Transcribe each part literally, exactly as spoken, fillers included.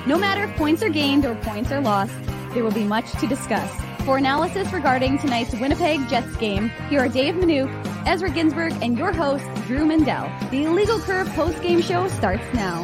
No matter if points are gained or points are lost, there will be much to discuss. For analysis regarding tonight's Winnipeg Jets game, here are Dave Minuk, Ezra Ginsburg, and your host, Drew Mandel. The Illegal Curve post-game show starts now.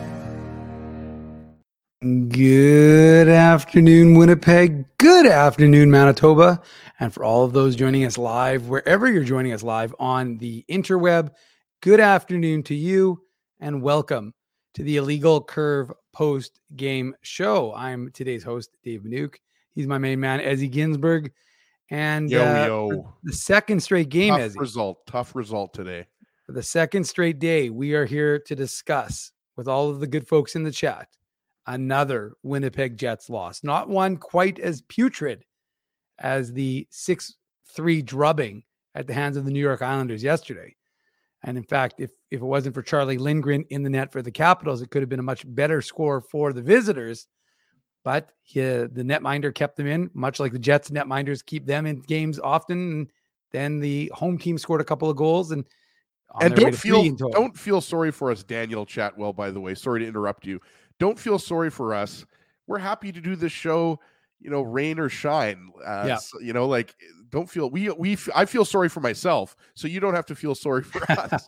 Good afternoon, Winnipeg. Good afternoon, Manitoba. And for all of those joining us live, wherever you're joining us live on the interweb, good afternoon to you and welcome to the Illegal Curve post-game show. I'm today's host, Dave Minuk. He's my main man, Ezzy Ginsburg. And yo, uh, yo. the second straight game, tough Ezzy. result, tough result today. For the second straight day, we are here to discuss with all of the good folks in the chat another Winnipeg Jets loss. Not one quite as putrid as the six three drubbing at the hands of the New York Islanders yesterday. And in fact, if, if it wasn't for Charlie Lindgren in the net for the Capitals, it could have been a much better score for the visitors. But he, the netminder kept them in, much like the Jets netminders keep them in games often. And then the home team scored a couple of goals. And and don't feel don't feel sorry for us, Daniel Chatwell, by the way. Sorry to interrupt you. Don't feel sorry for us. We're happy to do this show, you know, rain or shine. Uh, yeah. So, you know, like, don't feel, we, we, I feel sorry for myself, so you don't have to feel sorry for us.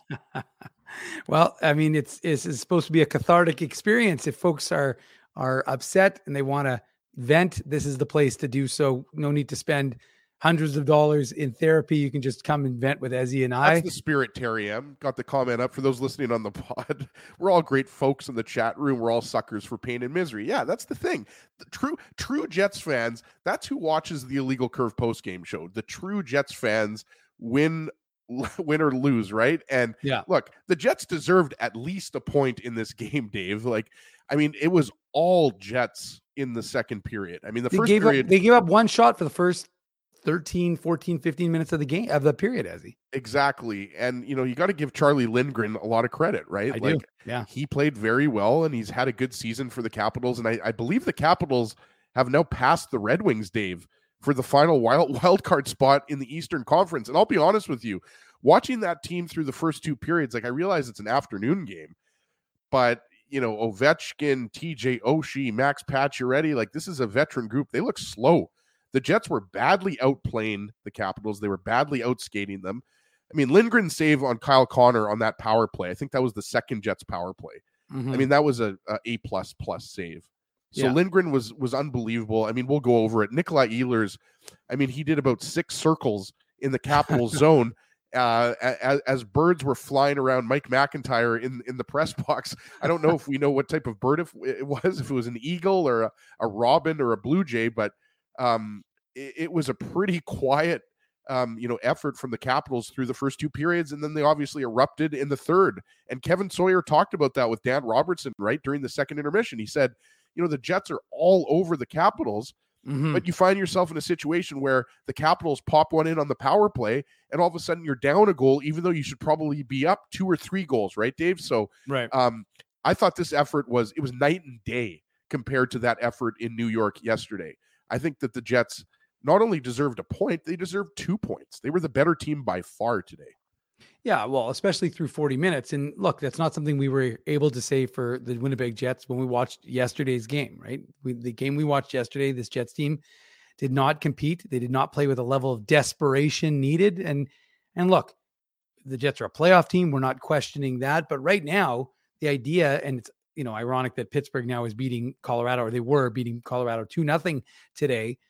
Well, I mean, it's, it's, it's supposed to be a cathartic experience. If folks are, are upset and they want to vent, this is the place to do so. No need to spend hundreds of dollars in therapy. You can just come and vent with Ezzy and I. That's the spirit, Terry M. Got the comment up for those listening on the pod. We're all great folks in the chat room. We're all suckers for pain and misery. Yeah, that's the thing. The true, true Jets fans, that's who watches the Illegal Curve post-game show. The true Jets fans win, win or lose, right? And yeah, look, the Jets deserved at least a point in this game, Dave. Like, I mean, it was all Jets in the second period. I mean, the they first gave period... Up, they gave up one shot for the first thirteen, fourteen, fifteen minutes of the game, of the period, Ezzy. Exactly. And, you know, you got to give Charlie Lindgren a lot of credit, right? I like, do. Yeah. He played very well, and he's had a good season for the Capitals. And I, I believe the Capitals have now passed the Red Wings, Dave, for the final wild, wild card spot in the Eastern Conference. And I'll be honest with you, watching that team through the first two periods, like, I realize it's an afternoon game, but, you know, Ovechkin, T J Oshie, Max Pacioretty, like, this is a veteran group. They look slow. The Jets were badly outplaying the Capitals. They were badly outskating them. I mean, Lindgren's save on Kyle Connor on that power play, I think that was the second Jets power play. Mm-hmm. I mean, that was a, a A plus plus save. So yeah. Lindgren was was unbelievable. I mean, we'll go over it. Nikolai Ehlers, I mean, he did about six circles in the Capitals zone uh, as, as birds were flying around Mike McIntyre in, in the press box. I don't know if we know what type of bird it was, if it was an eagle or a, a robin or a blue jay, but Um, it, it was a pretty quiet, um, you know, effort from the Capitals through the first two periods, and then they obviously erupted in the third. And Kevin Sawyer talked about that with Dan Robertson, right, during the second intermission. He said, you know, the Jets are all over the Capitals, mm-hmm. but you find yourself in a situation where the Capitals pop one in on the power play, and all of a sudden you're down a goal, even though you should probably be up two or three goals, right, Dave? So, right. Um, I thought this effort was, it was night and day compared to that effort in New York yesterday. I think that the Jets not only deserved a point, they deserved two points. They were the better team by far today. Yeah, well, especially through forty minutes. And look, that's not something we were able to say for the Winnipeg Jets when we watched yesterday's game, right? We, the game we watched yesterday, this Jets team did not compete. They did not play with a level of desperation needed. And, and look, the Jets are a playoff team. We're not questioning that. But right now, the idea, and it's, you know, ironic that Pittsburgh now is beating Colorado, or they were beating Colorado two nothing today,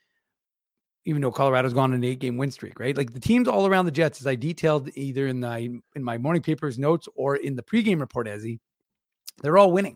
even though Colorado's gone on an eight game win streak, right? Like the teams all around the Jets, as I detailed either in the, in my morning papers notes or in the pregame report, Ezzy, they're all winning.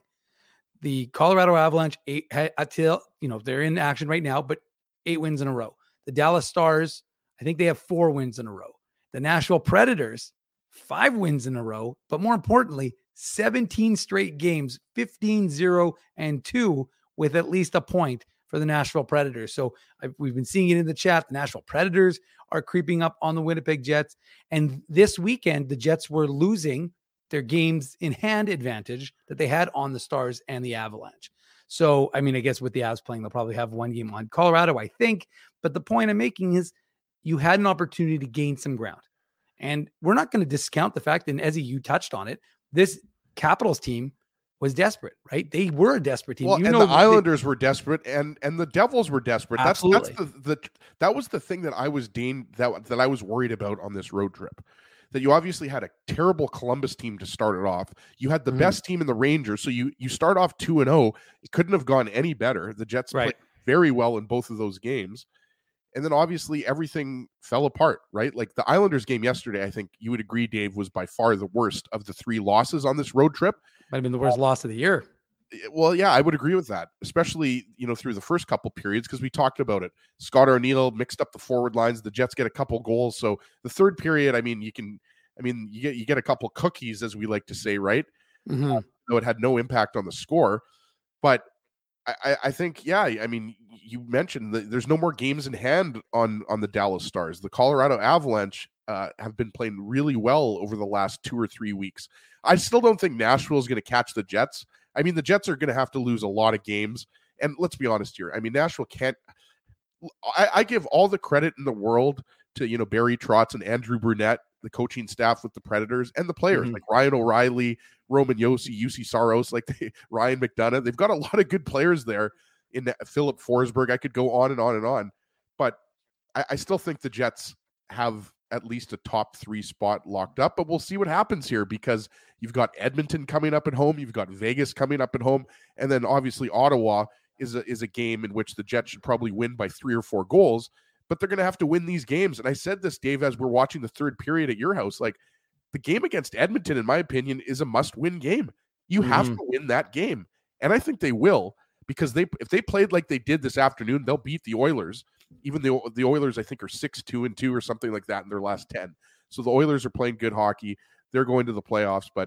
The Colorado Avalanche, eight until, you know, they're in action right now, but eight wins in a row. The Dallas Stars, I think they have four wins in a row. The Nashville Predators, five wins in a row, but more importantly, seventeen straight games, fifteen, zero, and two with at least a point for the Nashville Predators. So I've, we've been seeing it in the chat. The Nashville Predators are creeping up on the Winnipeg Jets. And this weekend, the Jets were losing their games in hand advantage that they had on the Stars and the Avalanche. So, I mean, I guess with the Avs playing, they'll probably have one game on Colorado, I think. But the point I'm making is you had an opportunity to gain some ground. And we're not going to discount the fact, and Ezzy, you touched on it, this Capitals team was desperate, right? They were a desperate team. Well, you and know, the Islanders they, were desperate, and and the Devils were desperate. Absolutely. That's that's the, the that was the thing that I was dane, that that I was worried about on this road trip. That you obviously had a terrible Columbus team to start it off. You had the mm. best team in the Rangers, so you you start off two and zero. It couldn't have gone any better. The Jets right. played very well in both of those games. And then obviously everything fell apart, right? Like the Islanders game yesterday, I think you would agree, Dave, was by far the worst of the three losses on this road trip. Might have been the worst uh, loss of the year. Well, yeah, I would agree with that, especially, you know, through the first couple periods, because we talked about it. Scott O'Neill mixed up the forward lines. The Jets get a couple goals. So the third period, I mean, you can, I mean, you get, you get a couple cookies, as we like to say, right? Mm-hmm. Uh, so it had no impact on the score. But I, I think, yeah, I mean, you mentioned that there's no more games in hand on, on the Dallas Stars. The Colorado Avalanche uh, have been playing really well over the last two or three weeks. I still don't think Nashville is going to catch the Jets. I mean, the Jets are going to have to lose a lot of games. And let's be honest here. I mean, Nashville can't I, – I give all the credit in the world to, you know, Barry Trotz and Andrew Brunette, the coaching staff with the Predators, and the players mm-hmm. like Ryan O'Reilly, Roman Josi, U C Saros, like they, Ryan McDonough. They've got a lot of good players there in the, Philip Forsberg. I could go on and on and on. But I, I still think the Jets have at least a top three spot locked up. But we'll see what happens here, because you've got Edmonton coming up at home. You've got Vegas coming up at home. And then obviously Ottawa is a, is a game in which the Jets should probably win by three or four goals. But they're going to have to win these games. And I said this, Dave, as we're watching the third period at your house, like the game against Edmonton, in my opinion, is a must-win game. You mm-hmm. have to win that game. And I think they will, because they if they played like they did this afternoon, they'll beat the Oilers. Even the, the Oilers, I think, are six two and two or something like that in their last ten. So the Oilers are playing good hockey. They're going to the playoffs. But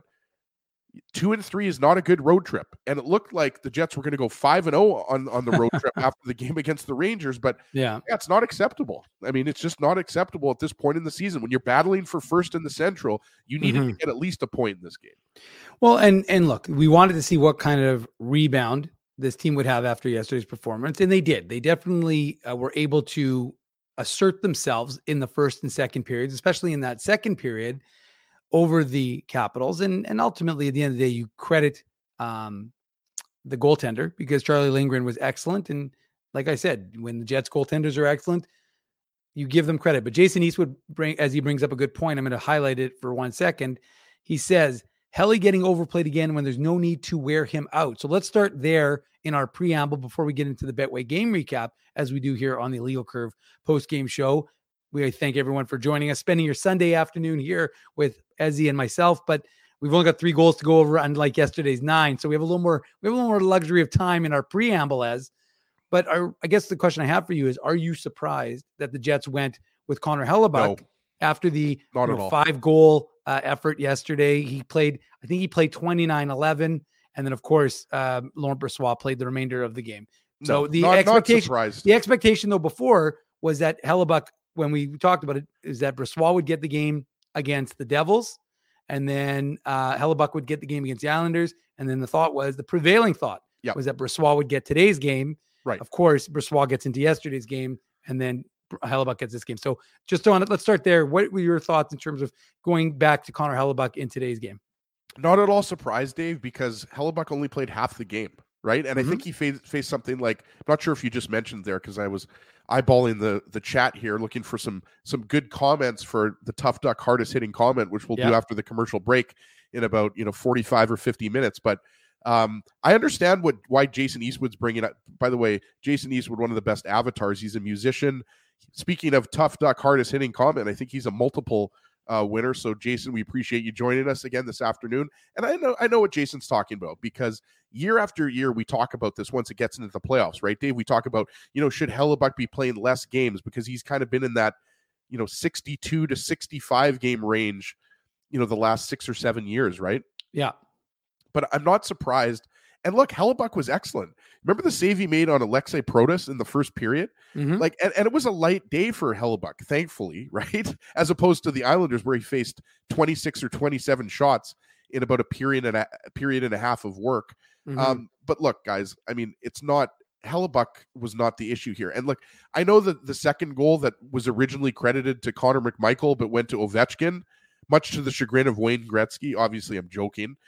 two and three is not a good road trip. And it looked like the Jets were going to go five and oh on, on the road trip after the game against the Rangers. But yeah, yeah, it's not acceptable. I mean, it's just not acceptable at this point in the season. When you're battling for first in the Central, you needed mm-hmm. to get at least a point in this game. Well, and and look, we wanted to see what kind of rebound this team would have after yesterday's performance. And they did. They definitely uh, were able to assert themselves in the first and second periods, especially in that second period, over the Capitals. And, and ultimately, at the end of the day, you credit um, the goaltender, because Charlie Lindgren was excellent. And like I said, when the Jets goaltenders are excellent, you give them credit. But Jason Eastwood, bring, as he brings up a good point, I'm going to highlight it for one second. He says, Helly getting overplayed again when there's no need to wear him out. So let's start there in our preamble before we get into the Betway game recap, as we do here on the Illegal Curve post-game show. We thank everyone for joining us, spending your Sunday afternoon here with Ezzy and myself. But we've only got three goals to go over, unlike yesterday's nine. So we have a little more, we have a little more luxury of time in our preamble. As, but our, I guess the question I have for you is: are you surprised that the Jets went with Connor Hellebuyck no, after the you know, five goal uh, effort yesterday? He played, I think he played twenty-nine eleven, and then of course uh, Laurent Brossoit played the remainder of the game. So no, the not, expectation, not the expectation though before was that Hellebuyck, when we talked about it, is that Brossoit would get the game against the Devils, and then uh, Hellebuyck would get the game against the Islanders. And then the thought was, the prevailing thought yep. was that Brossoit would get today's game. Right. Of course, Brossoit gets into yesterday's game, and then Hellebuyck gets this game. So just on it, let's start there. What were your thoughts in terms of going back to Connor Hellebuyck in today's game? Not at all surprised, Dave, because Hellebuyck only played half the game, right? And mm-hmm. I think he faced, faced something like, I'm not sure if you just mentioned there, because I was eyeballing the the chat here, looking for some some good comments for the Tough Duck hardest hitting comment, which we'll yep. do after the commercial break in about you know forty-five or fifty minutes. But um, I understand what why Jason Eastwood's bringing up. By the way, Jason Eastwood, one of the best avatars. He's a musician. Speaking of Tough Duck hardest hitting comment, I think he's a multiple uh, winner. So Jason, we appreciate you joining us again this afternoon. And I know I know what Jason's talking about, because year after year, we talk about this once it gets into the playoffs, right, Dave? We talk about, you know, should Hellebuyck be playing less games, because he's kind of been in that, you know, sixty-two to sixty-five game range, you know, the last six or seven years, right? Yeah. But I'm not surprised. And look, Hellebuyck was excellent. Remember the save he made on Alexei Protas in the first period? Mm-hmm. Like, and, and it was a light day for Hellebuyck, thankfully, right? As opposed to the Islanders, where he faced twenty-six or twenty-seven shots in about a period and a, a period and a half of work. Mm-hmm. Um, but look, guys, I mean, it's not, Hellebuyck was not the issue here. And look, I know that the second goal that was originally credited to Connor McMichael, but went to Ovechkin, much to the chagrin of Wayne Gretzky. Obviously, I'm joking.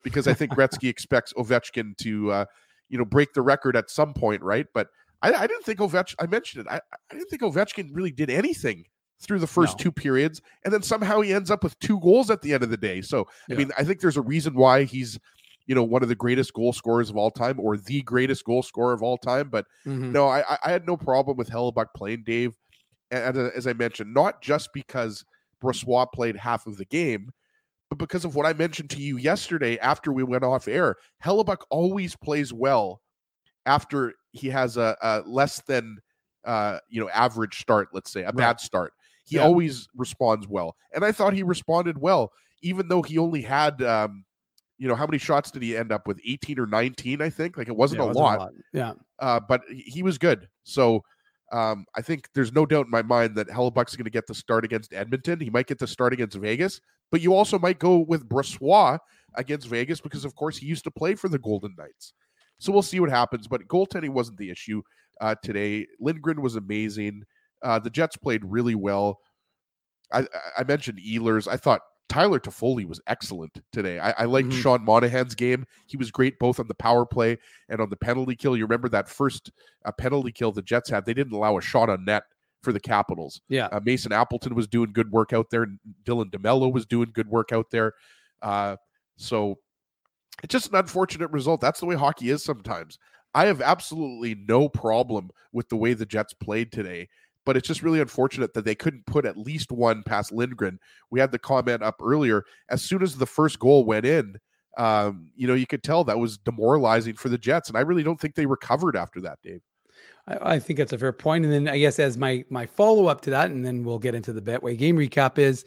because I think Gretzky expects Ovechkin to, uh, you know, break the record at some point, right? But I, I didn't think Ovechkin, I mentioned it, I, I didn't think Ovechkin really did anything through the first no. two periods, and then somehow he ends up with two goals at the end of the day. So, yeah. I mean, I think there's a reason why he's, you know, one of the greatest goal scorers of all time, or the greatest goal scorer of all time. But mm-hmm. no, I, I had no problem with Hellebuyck playing, Dave. And as I mentioned, not just because Brossoit played half of the game, but because of what I mentioned to you yesterday after we went off air. Hellebuyck always plays well after he has a, a less than, uh, you know, average start, let's say, a right. bad start. He yeah. always responds well. And I thought he responded well, even though he only had, um, you know, how many shots did he end up with? eighteen or nineteen, I think. Like, it wasn't, yeah, it a, wasn't lot. a lot. Yeah. Uh, but he was good. So um, I think there's no doubt in my mind that Hellebuyck's going to get the start against Edmonton. He might get the start against Vegas. But you also might go with Brossoit against Vegas because, of course, he used to play for the Golden Knights. So we'll see what happens. But goaltending wasn't the issue uh, today. Lindgren was amazing. Uh, the Jets played really well. I, I mentioned Ehlers. I thought Tyler Toffoli was excellent today. I, I liked mm-hmm. Sean Monahan's game. He was great both on the power play and on the penalty kill. You remember that first uh, penalty kill the Jets had? They didn't allow a shot on net for the Capitals. Yeah. Uh, Mason Appleton was doing good work out there. And Dylan DeMello was doing good work out there. Uh, so it's just an unfortunate result. That's the way hockey is sometimes. I have absolutely no problem with the way the Jets played today, but it's just really unfortunate that they couldn't put at least one past Lindgren. We had the comment up earlier. As soon as the first goal went in, um, you know, you could tell that was demoralizing for the Jets. And I really don't think they recovered after that, Dave. I, I think that's a fair point. And then I guess as my my follow-up to that, and then we'll get into the Betway game recap is,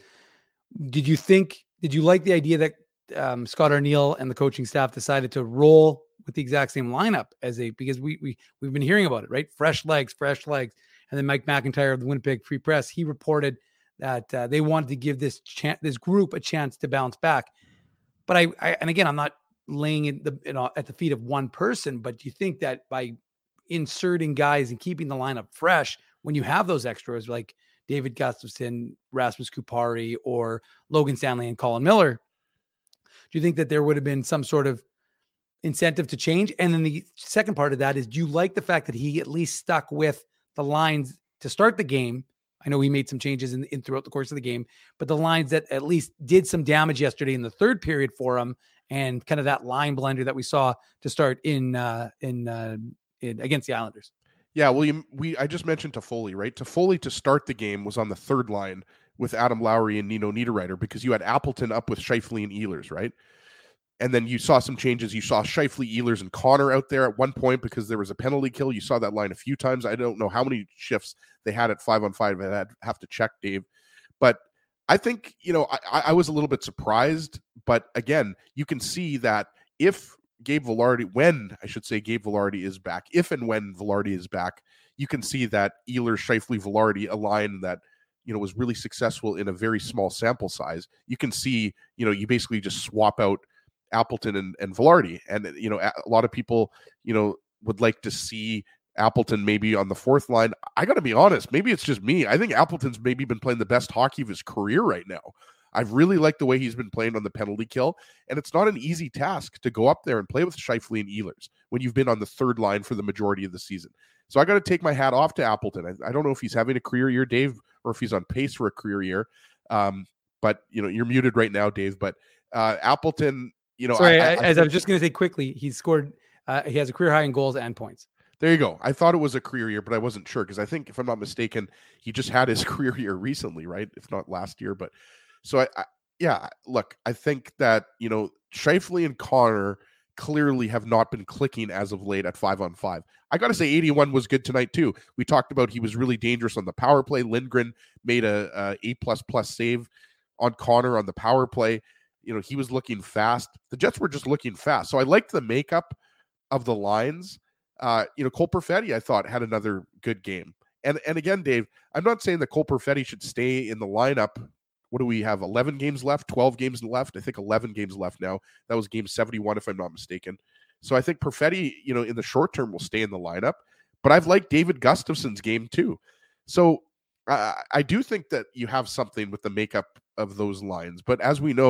did you think, did you like the idea that um, Scott Arniel and the coaching staff decided to roll with the exact same lineup as a, because we, we, we've been hearing about it, right? Fresh legs, fresh legs. And then Mike McIntyre of the Winnipeg Free Press, he reported that uh, they wanted to give this chan- this group a chance to bounce back. But I, I and again, I'm not laying it the, you know, at the feet of one person, but do you think that by inserting guys and keeping the lineup fresh, when you have those extras like David Gustafsson, Rasmus Kupari, or Logan Stanley and Colin Miller, do you think that there would have been some sort of incentive to change? And then the second part of that is, do you like the fact that he at least stuck with the lines to start the game? I know he made some changes in, in throughout the course of the game, but the lines that at least did some damage yesterday in the third period for him, and kind of that line blender that we saw to start in uh, in, uh, in against the Islanders. Yeah, well, you, we I just mentioned Toffoli, right? Toffoli to start the game was on the third line with Adam Lowry and Nino Niederreiter, because you had Appleton up with Scheifele and Ehlers, right? And then you saw some changes. You saw Scheifele, Ehlers, and Connor out there at one point because there was a penalty kill. You saw that line a few times. I don't know how many shifts they had at five on five. I had have to check, Dave. But I think, you know, I, I was a little bit surprised. But again, you can see that if Gabe Vilardi, when I should say Gabe Vilardi is back, if and when Vilardi is back, you can see that Ehlers, Scheifele, Vilardi, a line that, you know, was really successful in a very small sample size. You can see, you know, you basically just swap out Appleton and, and Vilardi. And, you know, a lot of people, you know, would like to see Appleton maybe on the fourth line. I got to be honest, maybe it's just me. I think Appleton's maybe been playing the best hockey of his career right now. I've really liked the way he's been playing on the penalty kill. And it's not an easy task to go up there and play with Scheifele and Ehlers when you've been on the third line for the majority of the season. So I got to take my hat off to Appleton. I, I don't know if he's having a career year, Dave, or if he's on pace for a career year. Um, but, you know, you're muted right now, Dave. But uh, Appleton, you know, Sorry, I, I, as I, I was just going to say quickly, he scored, uh, he has a career high in goals and points. There you go. I thought it was a career year, but I wasn't sure because I think, if I'm not mistaken, he just had his career year recently, right? If not last year. But so, I, I yeah, look, I think that, you know, Scheifele and Connor clearly have not been clicking as of late at five on five. I got to say eighty-one was good tonight too. We talked about he was really dangerous on the power play. Lindgren made a, a A plus plus save on Connor on the power play. You know, he was looking fast. The Jets were just looking fast. So I liked the makeup of the lines. Uh, you know, Cole Perfetti, I thought, had another good game. And and again, Dave, I'm not saying that Cole Perfetti should stay in the lineup. What do we have? eleven games left, twelve games left. I think eleven games left now. That was game seventy-one, if I'm not mistaken. So I think Perfetti, you know, in the short term will stay in the lineup. But I've liked David Gustafsson's game too. So uh, I do think that you have something with the makeup of those lines. But as we know,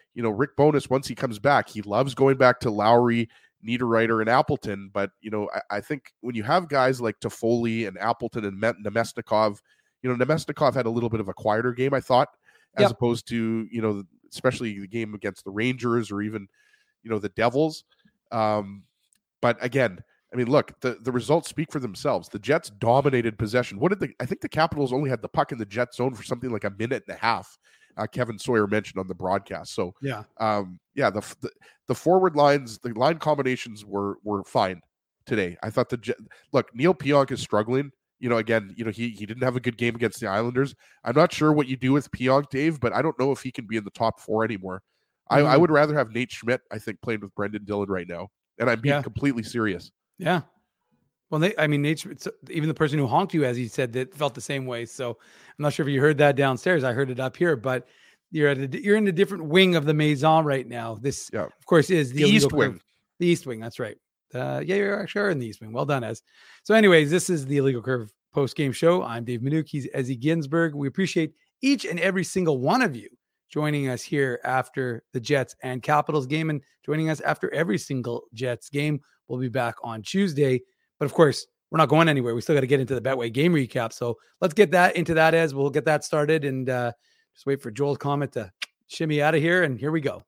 you know, Rick Bowness, once he comes back, he loves going back to Lowry, Niederreiter, and Appleton. But, you know, I, I think when you have guys like Toffoli and Appleton and Nemestikov, you know, Nemestikov had a little bit of a quieter game, I thought, as yep. opposed to, you know, especially the game against the Rangers or even, you know, the Devils. Um, but again, I mean, look, the, the results speak for themselves. The Jets dominated possession. What did the, I think the Capitals only had the puck in the Jet zone for something like a minute and a half. Uh, Kevin Sawyer mentioned on the broadcast. So yeah, um, yeah, the, the the forward lines, the line combinations were were fine today. I thought the Jet, look, Neil Pionk is struggling. You know, again, you know, he he didn't have a good game against the Islanders. I'm not sure what you do with Pionk, Dave, but I don't know if he can be in the top four anymore. Mm-hmm. I, I would rather have Nate Schmidt, I think, playing with Brendan Dillon right now. And I'm being yeah. completely serious. Yeah. Well, they, I mean, Nate, even the person who honked you, as he said, that felt the same way. So I'm not sure if you heard that downstairs. I heard it up here, but you're at a, you're in a different wing of the Maison right now. This, yeah. of course, is the, the East Wing. Curve. The East Wing. That's right. Uh, yeah, you're actually in the East Wing. Well done, Ez. So, anyways, this is the Illegal Curve post game show. I'm Dave Minuk. He's Ezzy Ginsburg. We appreciate each and every single one of you joining us here after the Jets and Capitals game, and joining us after every single Jets game. We'll be back on Tuesday. But of course, we're not going anywhere. We still got to get into the Betway game recap. So let's get that into that as we'll get that started, and uh, just wait for Joel's comment to shimmy out of here. And here we go.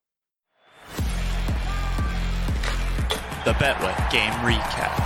The Betway game recap.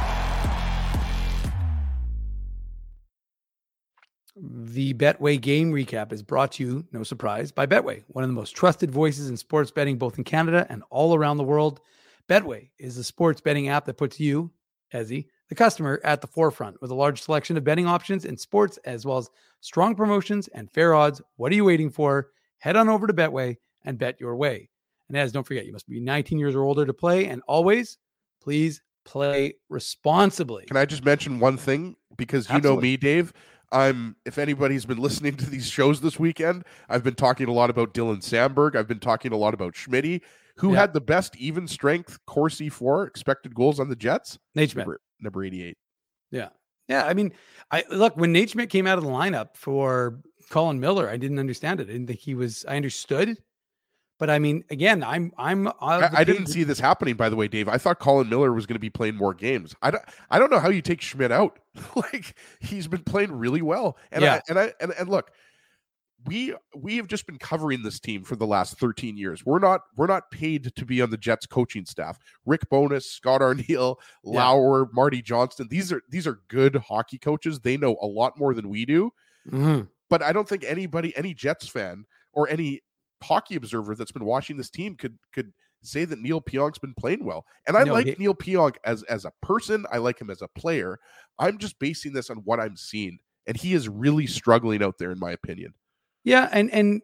The Betway game recap is brought to you, no surprise, by Betway, one of the most trusted voices in sports betting, both in Canada and all around the world. Betway is the sports betting app that puts you, Ezzy, the customer, at the forefront with a large selection of betting options in sports, as well as strong promotions and fair odds. What are you waiting for? Head on over to Betway and bet your way. And as don't forget, you must be nineteen years or older to play. And always, please play responsibly. Can I just mention one thing? Because you Absolutely. know me, Dave. I'm, if anybody's been listening to these shows this weekend, I've been talking a lot about Dylan Sandberg. I've been talking a lot about Schmitty. Who yeah. had the best even strength Corsi for expected goals on the Jets? Nate Schmidt. Number, number eighty-eight. Yeah. Yeah. I mean, I look, when Nate Schmidt came out of the lineup for Colin Miller, I didn't understand it. I didn't think he was, I understood. But I mean, again, I'm, I'm, I, I didn't see this happening, by the way, Dave. I thought Colin Miller was going to be playing more games. I don't, I don't know how you take Schmidt out. Like, he's been playing really well. And yeah. I, and I, and, and look, we, we have just been covering this team for the last thirteen years. We're not, we're not paid to be on the Jets coaching staff. Rick Bowness, Scott Arniel, Lauer, yeah. Marty Johnston. These are, these are good hockey coaches. They know a lot more than we do. Mm-hmm. But I don't think anybody, any Jets fan or any hockey observer that's been watching this team could could say that Neil Pionk's been playing well. And I no, like he, Neil Pionk as as a person. I like him as a player. I'm just basing this on what I'm seeing, and he is really struggling out there, in my opinion. Yeah, and and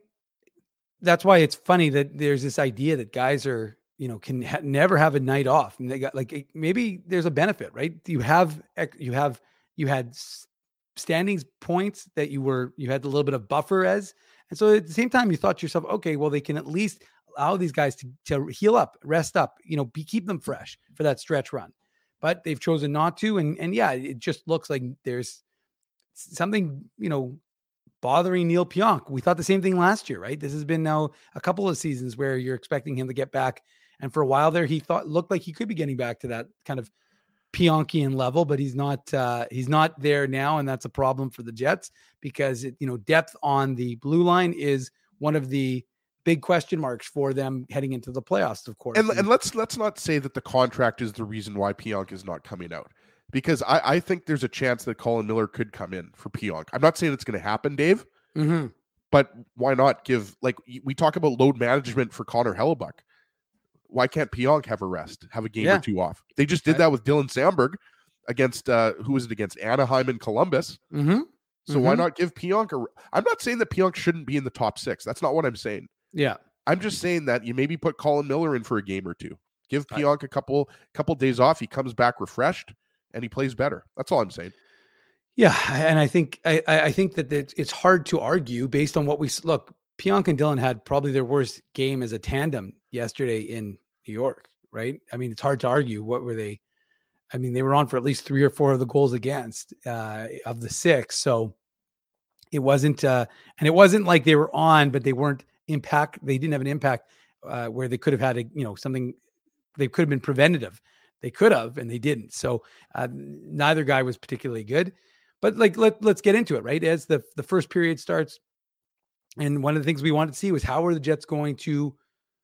that's why it's funny that there's this idea that guys are, you know, can ha- never have a night off, and they got like, maybe there's a benefit, right? You have you have you had standings points that you were you had a little bit of buffer as. And so at the same time, you thought to yourself, okay, well, they can at least allow these guys to, to heal up, rest up, you know, be, keep them fresh for that stretch run. But they've chosen not to. And, and yeah, it just looks like there's something, you know, bothering Neil Pionk. We thought the same thing last year, right? This has been now a couple of seasons where you're expecting him to get back. And for a while there, he thought looked like he could be getting back to that kind of Pionkian level, but he's not uh he's not there now, and that's a problem for the Jets because it, you know, depth on the blue line is one of the big question marks for them heading into the playoffs, of course. And, and let's let's not say that the contract is the reason why Pionk is not coming out, because I, I think there's a chance that Colin Miller could come in for Pionk. I'm not saying it's going to happen, Dave, mm-hmm. but why not give, like, we talk about load management for Connor Hellebuck. Why can't Pionk have a rest, have a game yeah. or two off? They just did right. that with Dylan Sandberg against, uh, who was it against? Anaheim and Columbus. Mm-hmm. So mm-hmm. why not give Pionk a, I'm not saying that Pionk shouldn't be in the top six. That's not what I'm saying. Yeah. I'm just saying that you maybe put Colin Miller in for a game or two. Give Pionk a couple, couple days off. He comes back refreshed and he plays better. That's all I'm saying. Yeah. And I think, I, I think that it's hard to argue based on what we look. Pionk and Dylan had probably their worst game as a tandem yesterday in New York, right? I mean, it's hard to argue. What were they? I mean, they were on for at least three or four of the goals against uh, of the six. So it wasn't, uh, and it wasn't like they were on, but they weren't impact. They didn't have an impact uh, where they could have had a, you know, something, they could have been preventative. They could have, and they didn't. So uh, neither guy was particularly good, but like, let, let's get into it, right? As the, the first period starts. And one of the things we wanted to see was how are the Jets going to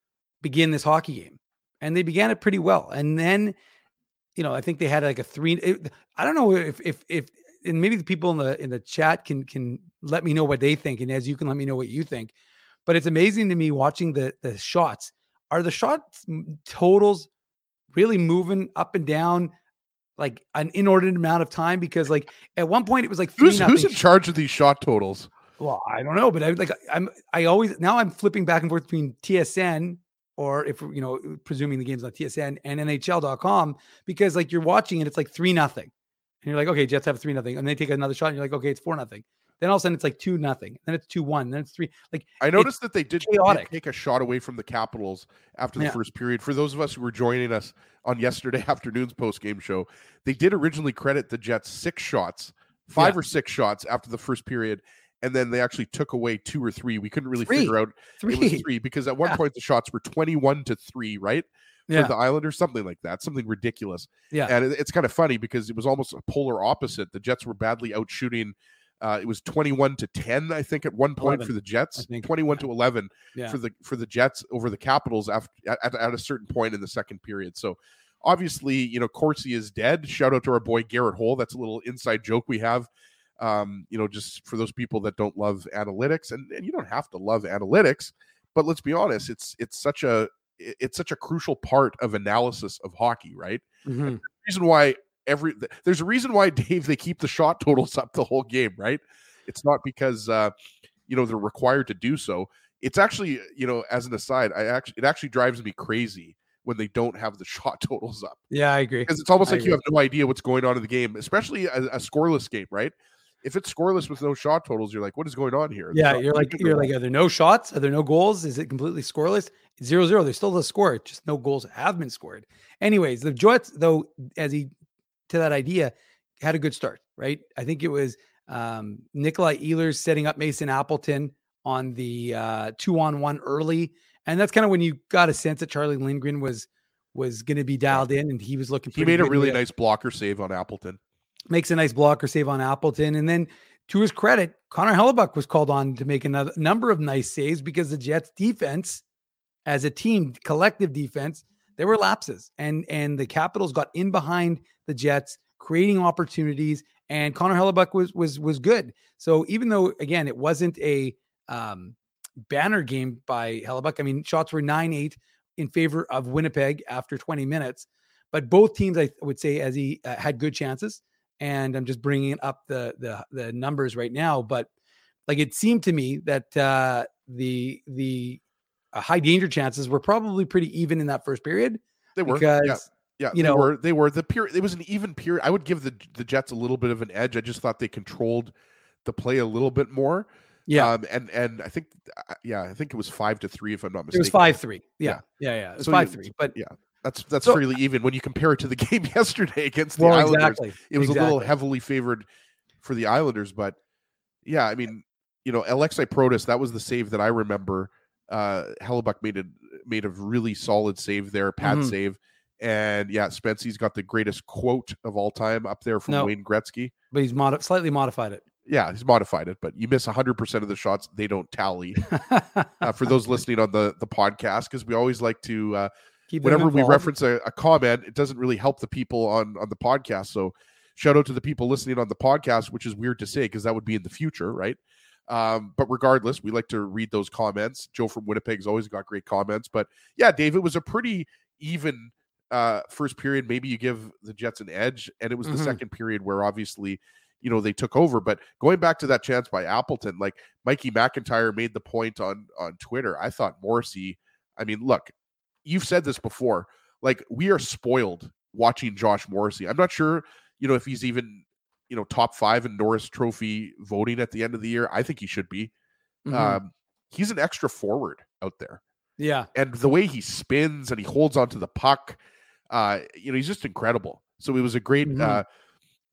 begin this hockey game? And they began it pretty well. And then, you know, I think they had like a three, it, I don't know if, if, if, and maybe the people in the, in the chat can, can let me know what they think. And as you can let me know what you think, but it's amazing to me watching the, the shots. Are the shots totals really moving up and down like an inordinate amount of time? Because like at one point it was like, who's, who's in charge of these shot totals? Well, I don't know, but I like, I'm, I always, now I'm flipping back and forth between T S N or if, you know, presuming the game's on T S N and N H L dot com, because like you're watching and it's like three, nothing. And you're like, okay, Jets have three, nothing. And they take another shot and you're like, okay, it's four, nothing. Then all of a sudden it's like two, nothing. Then it's two, one. Then it's three. Like I noticed that they did, did take a shot away from the Capitals after the yeah. first period. For those of us who were joining us on yesterday afternoon's post-game show, they did originally credit the Jets six shots, five yeah. or six shots after the first period. And then they actually took away two or three. We couldn't really three. figure out. Three. It was three because at one yeah. point the shots were twenty-one to three, right? For yeah. the Islanders, something like that, something ridiculous. Yeah. And it, it's kind of funny because it was almost a polar opposite. The Jets were badly out shooting. Uh, it was twenty-one to ten, I think, at one point eleven for the Jets. twenty-one yeah. to eleven yeah. for the for the Jets over the Capitals after at, at a certain point in the second period. So obviously, you know, Corsi is dead. Shout out to our boy Garrett Hole. That's a little inside joke we have. Um, you know, just for those people that don't love analytics, and, and you don't have to love analytics, but let's be honest, it's it's such a it's such a crucial part of analysis of hockey, right? Mm-hmm. The reason why every there's a reason why, Dave, they keep the shot totals up the whole game, right? It's not because uh, you know, they're required to do so. It's actually, you know, as an aside, I actually it actually drives me crazy when they don't have the shot totals up. Yeah, I agree. Because it's almost I like agree. you have no idea what's going on in the game, especially a, a scoreless game, right? If it's scoreless with no shot totals, you're like, what is going on here? Yeah, you're like, you're like, are there no shots? Are there no goals? Is it completely scoreless? It's zero zero. There's still a score, just no goals have been scored. Anyways, the Jets, though, as he to that idea, had a good start, right? I think it was um, Nikolai Ehlers setting up Mason Appleton on the uh, two on one early, and that's kind of when you got a sense that Charlie Lindgren was was going to be dialed in, and he was looking. He made a really nice blocker save on Appleton. Makes a nice blocker save on Appleton. And then to his credit, Connor Hellebuyck was called on to make another number of nice saves because the Jets defense as a team, collective defense, there were lapses and, and the Capitals got in behind the Jets, creating opportunities, and Connor Hellebuyck was, was, was good. So even though, again, it wasn't a um, banner game by Hellebuyck, I mean, shots were nine eight in favor of Winnipeg after twenty minutes, but both teams, I would say, as he uh, had good chances. And I'm just bringing up the, the the numbers right now, but like it seemed to me that uh, the the uh, high danger chances were probably pretty even in that first period. They were, because, yeah, yeah you they know, were. They were the period. It was an even period. I would give the the Jets a little bit of an edge. I just thought they controlled the play a little bit more. Yeah, um, and and I think, yeah, I think it was five to three if I'm not mistaken. It was five three. Yeah, yeah, yeah. yeah. It was so five you, three. But yeah. That's that's so, fairly even when you compare it to the game yesterday against the well, Islanders. Exactly, it was exactly. a little heavily favored for the Islanders, but yeah, I mean, you know, Alexei Protas, that was the save that I remember. Uh, Hellebuyck made a made a really solid save there, pad mm-hmm. save, and yeah, Spency's got the greatest quote of all time up there from no, Wayne Gretzky. But he's mod- slightly modified it. Yeah, he's modified it, but you miss one hundred percent of the shots, they don't tally. uh, for those listening on the the podcast, because we always like to. Uh, Whenever we reference a, a comment, it doesn't really help the people on, on the podcast. So shout out to the people listening on the podcast, which is weird to say because that would be in the future, right? Um, but regardless, we like to read those comments. Joe from Winnipeg's always got great comments. But yeah, Dave, it was a pretty even uh, first period. Maybe you give the Jets an edge. And it was mm-hmm. the second period where obviously, you know, they took over. But going back to that chance by Appleton, like Mikey McIntyre made the point on, on Twitter. I thought Morrissey, I mean, look, you've said this before, like we are spoiled watching Josh Morrissey. I'm not sure, you know, if he's even, you know, top five in Norris Trophy voting at the end of the year. I think he should be. Mm-hmm. Um, he's an extra forward out there. Yeah. And the way he spins and he holds onto the puck, uh, you know, he's just incredible. So it was a great, mm-hmm. uh,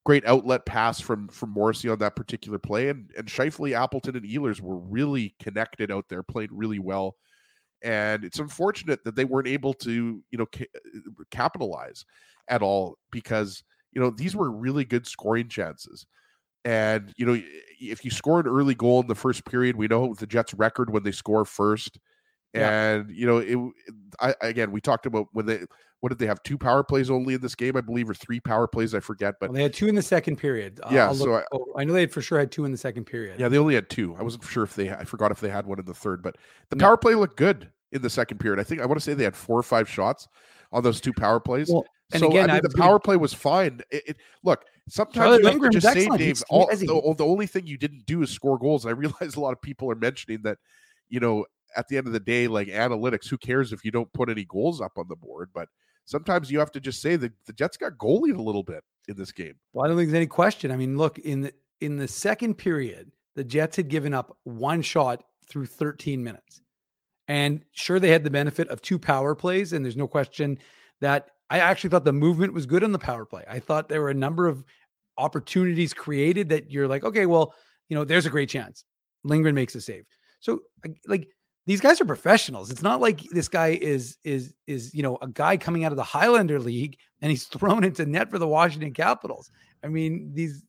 great outlet pass from from Morrissey on that particular play, and and Scheifele, Appleton, and Ehlers were really connected out there, played really well. And it's unfortunate that they weren't able to, you know, ca- capitalize at all, because, you know, these were really good scoring chances. And, you know, if you score an early goal in the first period, we know the Jets record when they score first. And, yeah. you know, it, I, again, we talked about when they, what did they have? Two power plays only in this game, I believe, or three power plays. I forget, but well, they had two in the second period. Yeah. I'll so look, I, oh, I know they for sure had two in the second period. Yeah. They only had two. I wasn't sure if they, I forgot if they had one in the third, but the power no. play looked good in the second period. I think I want to say they had four or five shots on those two power plays. Well, and so, again, I mean, the power play was fine. It, it, look, sometimes you have to just say, Dave, all, the, the only thing you didn't do is score goals. And I realize a lot of people are mentioning that, you know, at the end of the day, like analytics, who cares if you don't put any goals up on the board? But sometimes you have to just say that the Jets got goalied a little bit in this game. Well, I don't think there's any question. I mean, look, in the in the second period, the Jets had given up one shot through thirteen minutes. And sure, they had the benefit of two power plays, and there's no question that I actually thought the movement was good on the power play. I thought there were a number of opportunities created that you're like, okay, well, you know, there's a great chance. Lindgren makes a save. So, like, these guys are professionals. It's not like this guy is, is, is, you know, a guy coming out of the Highlander League and he's thrown into net for the Washington Capitals. I mean, these,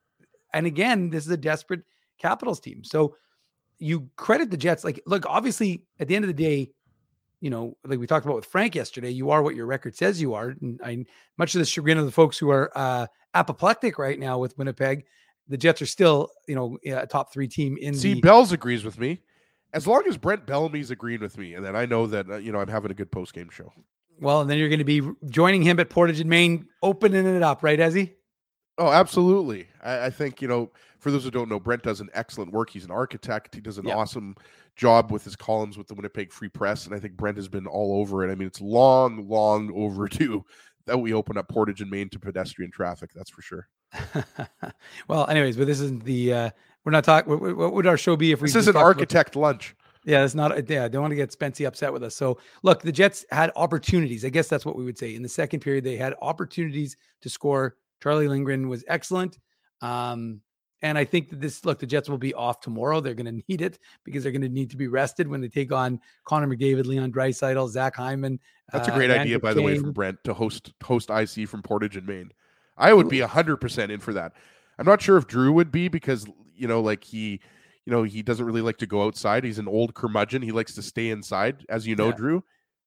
and again, this is a desperate Capitals team. So you credit the Jets. Like, look, obviously at the end of the day, you know, like we talked about with Frank yesterday, you are what your record says you are. And I, much to the chagrin of the folks who are uh, apoplectic right now with Winnipeg, the Jets are still, you know, a top three team in See, the... Bells agrees with me. As long as Brent Bellamy's agreeing with me, and then I know that, uh, you know, I'm having a good post-game show. Well, and then you're going to be joining him at Portage and Main, opening it up, right, Ezzy? Oh, absolutely. I, I think, you know, for those who don't know, Brent does an excellent work. He's an architect. He does an yeah. awesome job with his columns with the Winnipeg Free Press, and I think Brent has been all over it. I mean, it's long, long overdue that we open up Portage and Main to pedestrian traffic. That's for sure. Well, anyways, but this isn't the... Uh, We're not talking. What, what would our show be if we? This is an architect about, lunch. Yeah, it's not. Yeah, I don't want to get Spency upset with us. So, look, the Jets had opportunities. I guess that's what we would say. In the second period, they had opportunities to score. Charlie Lindgren was excellent, um, and I think that this. Look, the Jets will be off tomorrow. They're going to need it because they're going to need to be rested when they take on Connor McDavid, Leon Draisaitl, Zach Hyman. That's a great uh, idea, by Kane. the way, from Brent to host host I C from Portage and Main. I would be a hundred percent in for that. I'm not sure if Drew would be because. You know, like he, you know, he doesn't really like to go outside. He's an old curmudgeon. He likes to stay inside, as you know, yeah. Drew.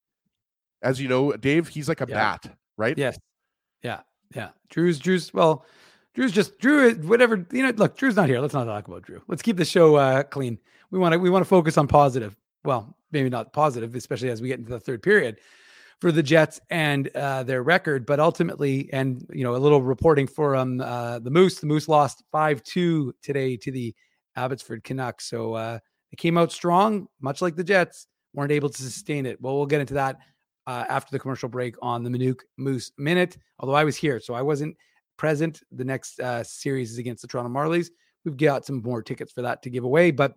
As you know, Dave, he's like a yeah. bat, right? Yes. Yeah. Yeah. Drew's, Drew's, well, Drew's just, Drew, whatever, you know, look, Drew's not here. Let's not talk about Drew. Let's keep the show uh, clean. We want to, we want to focus on positive. Well, maybe not positive, especially as we get into the third period for the Jets and uh, their record, but ultimately, and you know, a little reporting for um uh, the Moose. The Moose lost five two today to the Abbotsford Canucks. So uh, they came out strong, much like the Jets, weren't able to sustain it. Well, we'll get into that uh, after the commercial break on the Minuk Moose Minute. Although I was here, so I wasn't present. The next uh, series is against the Toronto Marlies. We've got some more tickets for that to give away, but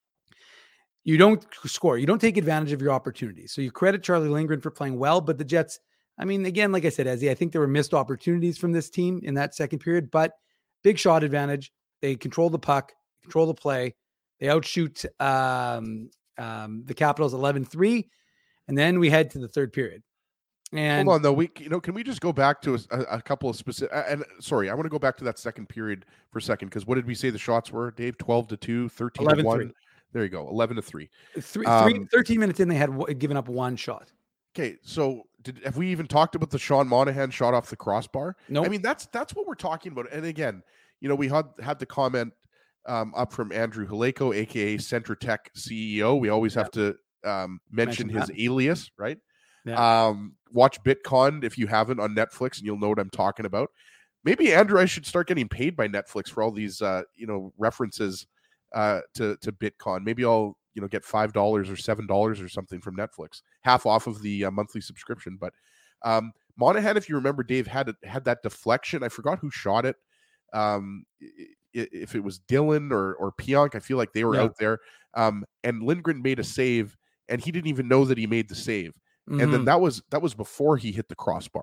you don't score. You don't take advantage of your opportunities. So you credit Charlie Lindgren for playing well, but the Jets, I mean, again, like I said, Ezzy, I think there were missed opportunities from this team in that second period, but big shot advantage. They control the puck, control the play. They outshoot um, um, the Capitals eleven three. And then we head to the third period. And hold on though. We, you know, can we just go back to a, a couple of specific, and sorry, I want to go back to that second period for a second. Cause what did we say the shots were, Dave? twelve to two, thirteen to one. There you go. eleven to three. Three, um, three, thirteen minutes in, they had w- given up one shot. Okay. So did, have we even talked about the Sean Monahan shot off the crossbar? No. Nope. I mean, that's, that's what we're talking about. And again, you know, we had, had the comment um, up from Andrew Haleko, A K A Centratech C E O. We always have yep. to um, mention, mention his that. alias, right? Yeah. Um, watch BitCon if you haven't on Netflix, and you'll know what I'm talking about. Maybe Andrew, I should start getting paid by Netflix for all these, uh, you know, references uh, to to BitCon. Maybe I'll, you know, get five dollars or seven dollars or something from Netflix, half off of the uh, monthly subscription. But um, Monahan, if you remember, Dave had had that deflection. I forgot who shot it. Um, if it was Dylan or or Pionk, I feel like they were yeah. out there. Um, and Lindgren made a save, and he didn't even know that he made the save. Mm-hmm. And then that was that was before he hit the crossbar.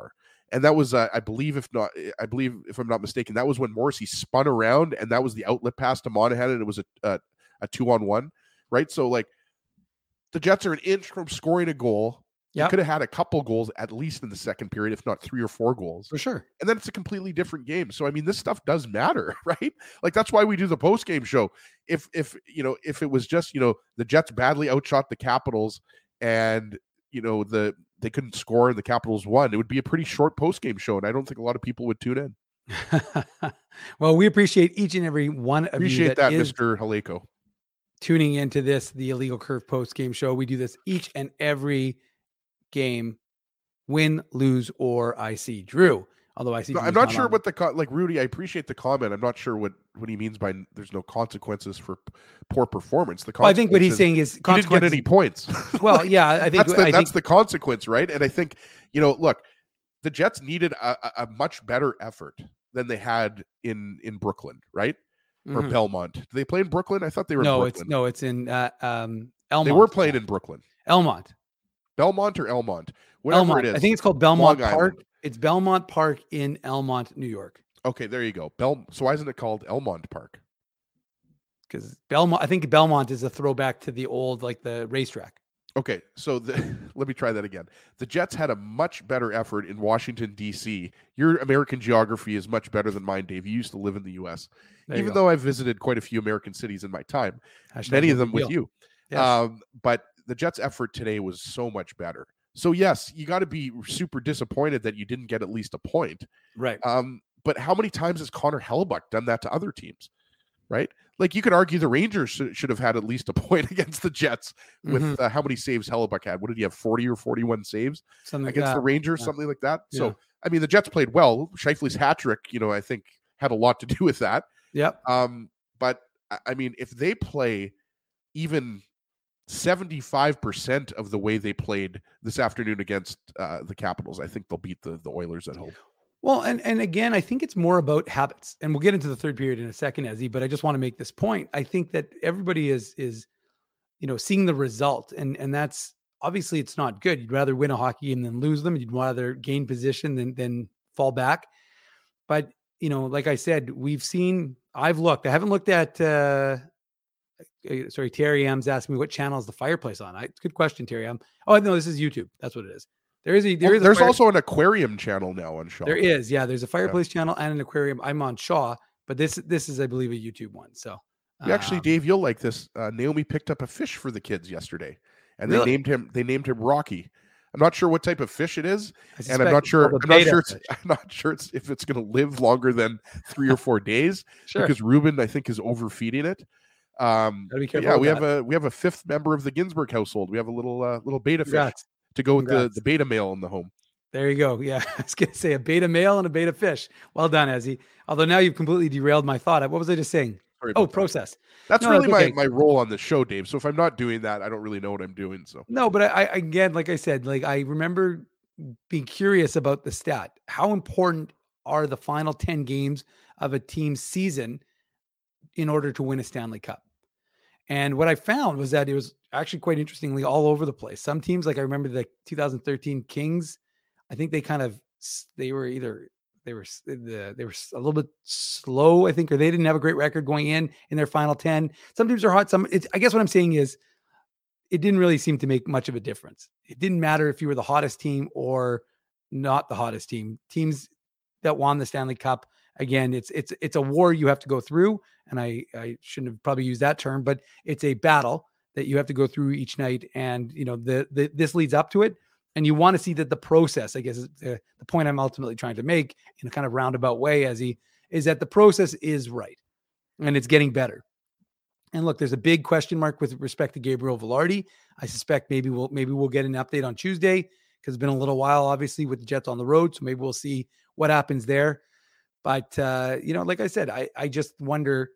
And that was, uh, I believe, if not, I believe, if I'm not mistaken, that was when Morrissey spun around, and that was the outlet pass to Monahan, and it was a a, a two on one, right? So like, the Jets are an inch from scoring a goal. You Yep. could have had a couple goals at least in the second period, if not three or four goals. For sure. And then it's a completely different game. So I mean, this stuff does matter, right? Like that's why we do the post game show. If if you know, if it was just, you know, the Jets badly outshot the Capitals and you know the they couldn't score and the Capitals won, it would be a pretty short post game show, and I don't think a lot of people would tune in. Well, we appreciate each and every one of Appreciate you that, that, that is Mister Haleko. tuning into this, the Illegal Curve post game show. We do this each and every game, win, lose, or I see Drew. Although I see, No, Drew's I'm not sure on. what the co- like Rudy. I appreciate the comment. I'm not sure what, what he means by there's no consequences for p- poor performance. The Well, I think what he's consequences- saying is he didn't get any points. Well, yeah, I think that's the, I that's think, the consequence, right? And I think, you know, look, the Jets needed a, a a much better effort than they had in in Brooklyn, right? Or Mhm. Belmont. Do they play in Brooklyn? I thought they were no, in it's Brooklyn. no, it's in uh, um, Elmont. They were playing in Brooklyn. Elmont. Belmont or Elmont, whatever Elmont. it is. I think it's called Belmont Long Park. Island. It's Belmont Park in Elmont, New York. Okay, there you go. Bel. So why isn't it called Elmont Park? Because Belmont, I think Belmont is a throwback to the old, like the racetrack. Okay, so the, let me try that again. The Jets had a much better effort in Washington, D C. Your American geography is much better than mine, Dave. You used to live in the U S. There you Even go. though I've visited quite a few American cities in my time, Hashtag many of no them big with deal. you. Yes. Um, but the Jets' effort today was so much better. So, yes, you got to be super disappointed that you didn't get at least a point. Right. Um, but how many times has Connor Hellebuyck done that to other teams, right? Like you could argue the Rangers should, should have had at least a point against the Jets with Mhm. uh, how many saves Hellebuyck had. What did he have, forty or forty-one saves Something like against that. the Rangers, Yeah. something like that? Yeah. So, I mean, the Jets played well. Scheifele's hat trick, you know, I think had a lot to do with that. Yep. Um, but, I- I mean, if they play even seventy-five percent of the way they played this afternoon against uh, the Capitals, I think they'll beat the, the Oilers at home. Well, and and again, I think it's more about habits, and we'll get into the third period in a second, Ezzy. But I just want to make this point. I think that everybody is is, you know, seeing the result, and and that's obviously it's not good. You'd rather win a hockey game than lose them. You'd rather gain position than than fall back. But you know, like I said, we've seen. I've looked. I haven't looked at. Uh, uh, sorry, Terry M's asking me what channel is the fireplace on. I, good question, Terry M. Oh no, this is YouTube. That's what it is. There is a there Well, is a there's fire- also an aquarium channel now on Shaw. There is, yeah. There's a fireplace channel and an aquarium. I'm on Shaw, but this this is, I believe, a YouTube one. So You actually, um, Dave, you'll like this. Uh, Naomi picked up a fish for the kids yesterday, and they Really? named him. They named him Rocky. I'm not sure what type of fish it is, I and I'm suspect not it's sure. called a I'm not beta sure. It's, fish. I'm not sure it's, if it's going to live longer than three or four days Sure, because Ruben, I think, is overfeeding it. Um, gotta be but careful. yeah, with we that. have a we have a fifth member of the Ginsburg household. We have a little uh, little beta fish Congrats. to go with the, Congrats. the beta male in the home. There you go. Yeah, I was gonna say a beta male and a beta fish. Well done, Ezzy. Although now you've completely derailed my thought. What was I just saying? Sorry Oh, about that. process. That's No, really that's my, okay. my role on the show, Dave. So if I'm not doing that, I don't really know what I'm doing. So No, but I, I again, like I said, like I remember being curious about the stat. How important are the final ten games of a team's season in order to win a Stanley Cup? And what I found was that it was actually quite interestingly all over the place. Some teams, like I remember the two thousand thirteen Kings, I think they kind of s- they were either they were s- the they were s- a little bit slow, I think, or they didn't have a great record going in in their final ten. Some teams are hot. Some it's, I guess what I'm saying is it didn't really seem to make much of a difference. It didn't matter if you were the hottest team or not the hottest team. Teams that won the Stanley Cup, again, it's it's it's a war you have to go through. And I, I shouldn't have probably used that term, but it's a battle that you have to go through each night. And, you know, the, the this leads up to it. And you want to see that the process, I guess, is the, the point I'm ultimately trying to make in a kind of roundabout way, as he is that the process is right and it's getting better. And look, there's a big question mark with respect to Gabriel Velarde. I suspect maybe we'll maybe we'll get an update on Tuesday because it's been a little while, obviously, with the Jets on the road. So maybe we'll see what happens there. But, uh, you know, like I said, I, I just wonder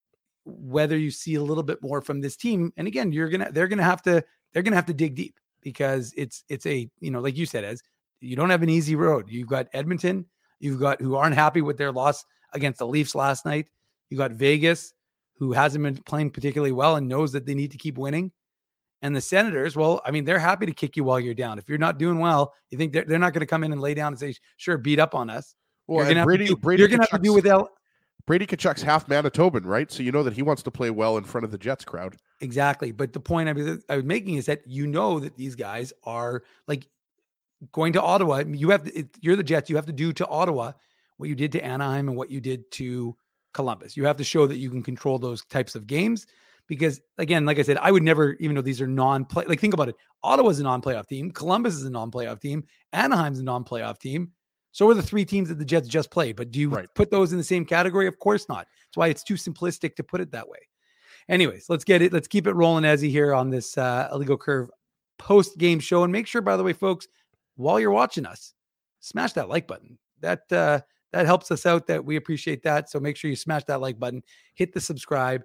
whether you see a little bit more from this team. And again, you're going to, they're going to have to, they're going to have to dig deep because it's, it's a, you know, like you said, as you don't have an easy road. You've got Edmonton, you've got who aren't happy with their loss against the Leafs last night. You got Vegas, who hasn't been playing particularly well and knows that they need to keep winning. And the Senators, well, I mean, they're happy to kick you while you're down. If you're not doing well, you think they're, they're not going to come in and lay down and say, sure, beat up on us. Well, you're going Brady, to Brady you're going to have to do with L. Brady Tkachuk's half Manitoban, right? So you know that he wants to play well in front of the Jets crowd. Exactly. But the point I was, I was making is that you know that these guys are like going to Ottawa. You have to, you're the Jets. You have to do to Ottawa what you did to Anaheim and what you did to Columbus. You have to show that you can control those types of games. Because again, like I said, I would never, even though these are non-play, like think about it. Ottawa's a non-playoff team. Columbus is a non-playoff team. Anaheim's a non-playoff team. So are the three teams that the Jets just played. But do you right. put those in the same category? Of course not. That's why it's too simplistic to put it that way. Anyways, let's get it. Let's keep it rolling, Ezzy, here on this uh, Illegal Curve post-game show. And make sure, by the way, folks, while you're watching us, smash that like button. That uh, that helps us out. That we appreciate that. So make sure you smash that like button. Hit the subscribe.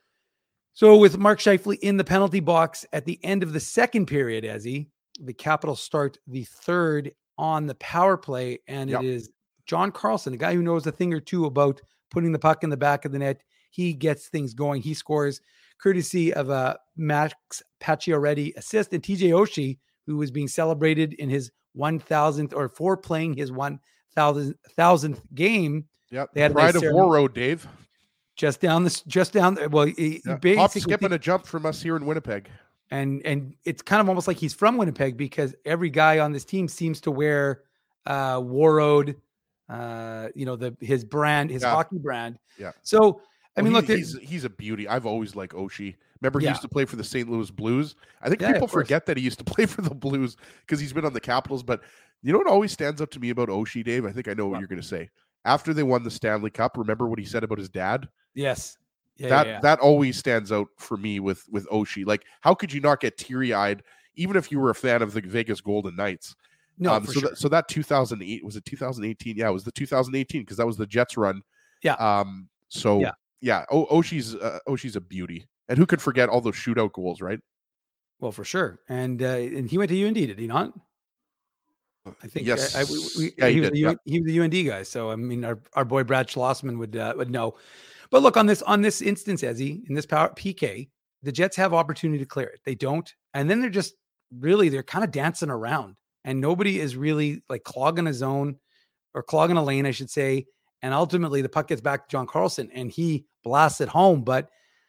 So with Mark Scheifele in the penalty box at the end of the second period, Ezzy, the Capitals start the third on the power play, and yep. it is John Carlson, a guy who knows a thing or two about putting the puck in the back of the net. He gets things going. He scores courtesy of a Max Pacioretty assist, and T J Oshie, who was being celebrated in his one thousandth or for playing his one thousandth game. Yep, they had pride of Warroad, Dave. Just down this, just down. Well, he, yeah. he Hop, skip, and a jump from us here in Winnipeg. And and it's kind of almost like he's from Winnipeg because every guy on this team seems to wear uh, Warroad, uh, you know, the his brand, his yeah. hockey brand. Yeah. So I mean, well, he, look, he's he's a beauty. I've always liked Oshie. Remember, he yeah. used to play for the Saint Louis Blues. I think yeah, people forget that he used to play for the Blues because he's been on the Capitals. But you know what always stands out to me about Oshie, Dave? I think I know what wow. you're going to say. After they won the Stanley Cup, remember what he said about his dad? Yes. Yeah, that yeah, yeah. that always stands out for me with with Oshie. Like, how could you not get teary eyed, even if you were a fan of the Vegas Golden Knights? No, um, for so sure. that so that two thousand eight was it two thousand eighteen? Yeah, it was the two thousand eighteen because that was the Jets run. Yeah. Um. So yeah, yeah o- Oshie's uh, Oshie's a beauty, and who could forget all those shootout goals, right? Well, for sure. And uh, and he went to U N D, did he not? I think yes. I, I, we, we, yeah, he, he, did, was yeah. U, he was the U N D guy. So I mean, our, our boy Brad Schlossman would uh, would know. But look, on this on this instance, Ezzy, in this power P K, the Jets have opportunity to clear it. They don't, and then they're just really they're kind of dancing around, and nobody is really like clogging a zone or clogging a lane, I should say. And ultimately, the puck gets back to John Carlson, and he blasts it home. But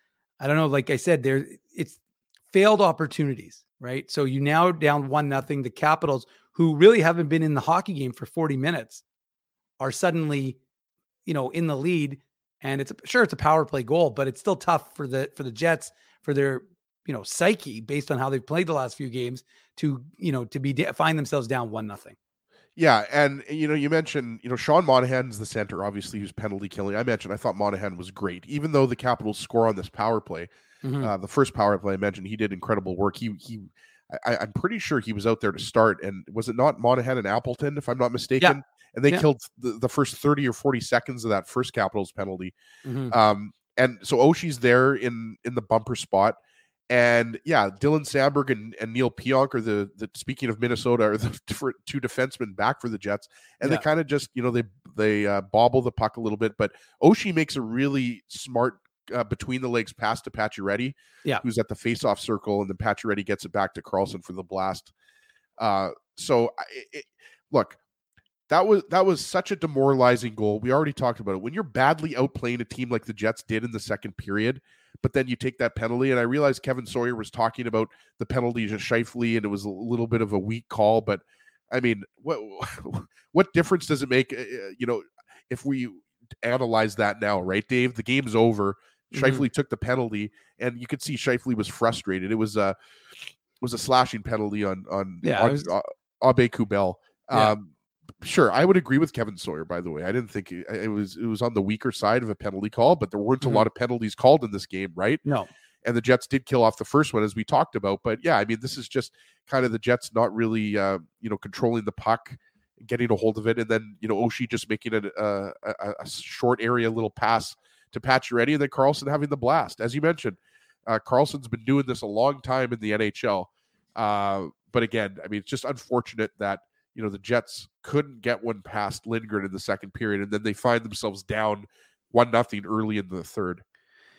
I don't know. Like I said, there it's failed opportunities, right? So you now down one nothing. The Capitals, who really haven't been in the hockey game for forty minutes, are suddenly, you know, in the lead. And it's sure it's a power play goal, but it's still tough for the for the Jets, for their, you know, psyche based on how they've played the last few games to, you know, to be find themselves down one nothing. Yeah, and you know, you mentioned, you know, Sean Monahan's the center, obviously, who's penalty killing. I mentioned I thought Monahan was great, even though the Capitals score on this power play. Mm-hmm. Uh, the first power play I mentioned, he did incredible work. He he, I, I'm pretty sure he was out there to start, and was it not Monahan and Appleton, if I'm not mistaken? Yeah. And they yeah. killed the, the first thirty or forty seconds of that first Capitals penalty. Mm-hmm. Um, and so Oshie's there in in the bumper spot. And yeah, Dylan Sandberg and, and Neil Pionk are the, the, speaking of Minnesota, are the different two defensemen back for the Jets. And yeah. they kind of just, you know, they they uh, bobble the puck a little bit. But Oshie makes a really smart uh, between the legs pass to Pacioretty, yeah. who's at the faceoff circle. And then Pacioretty gets it back to Carlson for the blast. Uh, so, it, it, look, That was that was such a demoralizing goal. We already talked about it. When you're badly outplaying a team like the Jets did in the second period, but then you take that penalty, and I realized Kevin Sawyer was talking about the penalty to Scheifele, and it was a little bit of a weak call. But I mean, what what difference does it make? You know, if we analyze that now, right, Dave? The game's over. Mm-hmm. Scheifele took the penalty, and you could see Scheifele was frustrated. It was a it was a slashing penalty on on yeah, on, was... on Abe Kubel. Yeah. Um, Sure, I would agree with Kevin Sawyer, by the way. I didn't think it, it was it was on the weaker side of a penalty call, but there weren't mm-hmm. a lot of penalties called in this game, right? No. And the Jets did kill off the first one, as we talked about. But yeah, I mean, this is just kind of the Jets not really, uh, you know, controlling the puck, getting a hold of it, and then, you know, Oshie just making a, a, a, a short area little pass to Pacioretty, and then Carlson having the blast. As you mentioned, uh, Carlson's been doing this a long time in the N H L. Uh, but again, I mean, it's just unfortunate that, you know, the Jets couldn't get one past Lindgren in the second period, and then they find themselves down one nothing early in the third.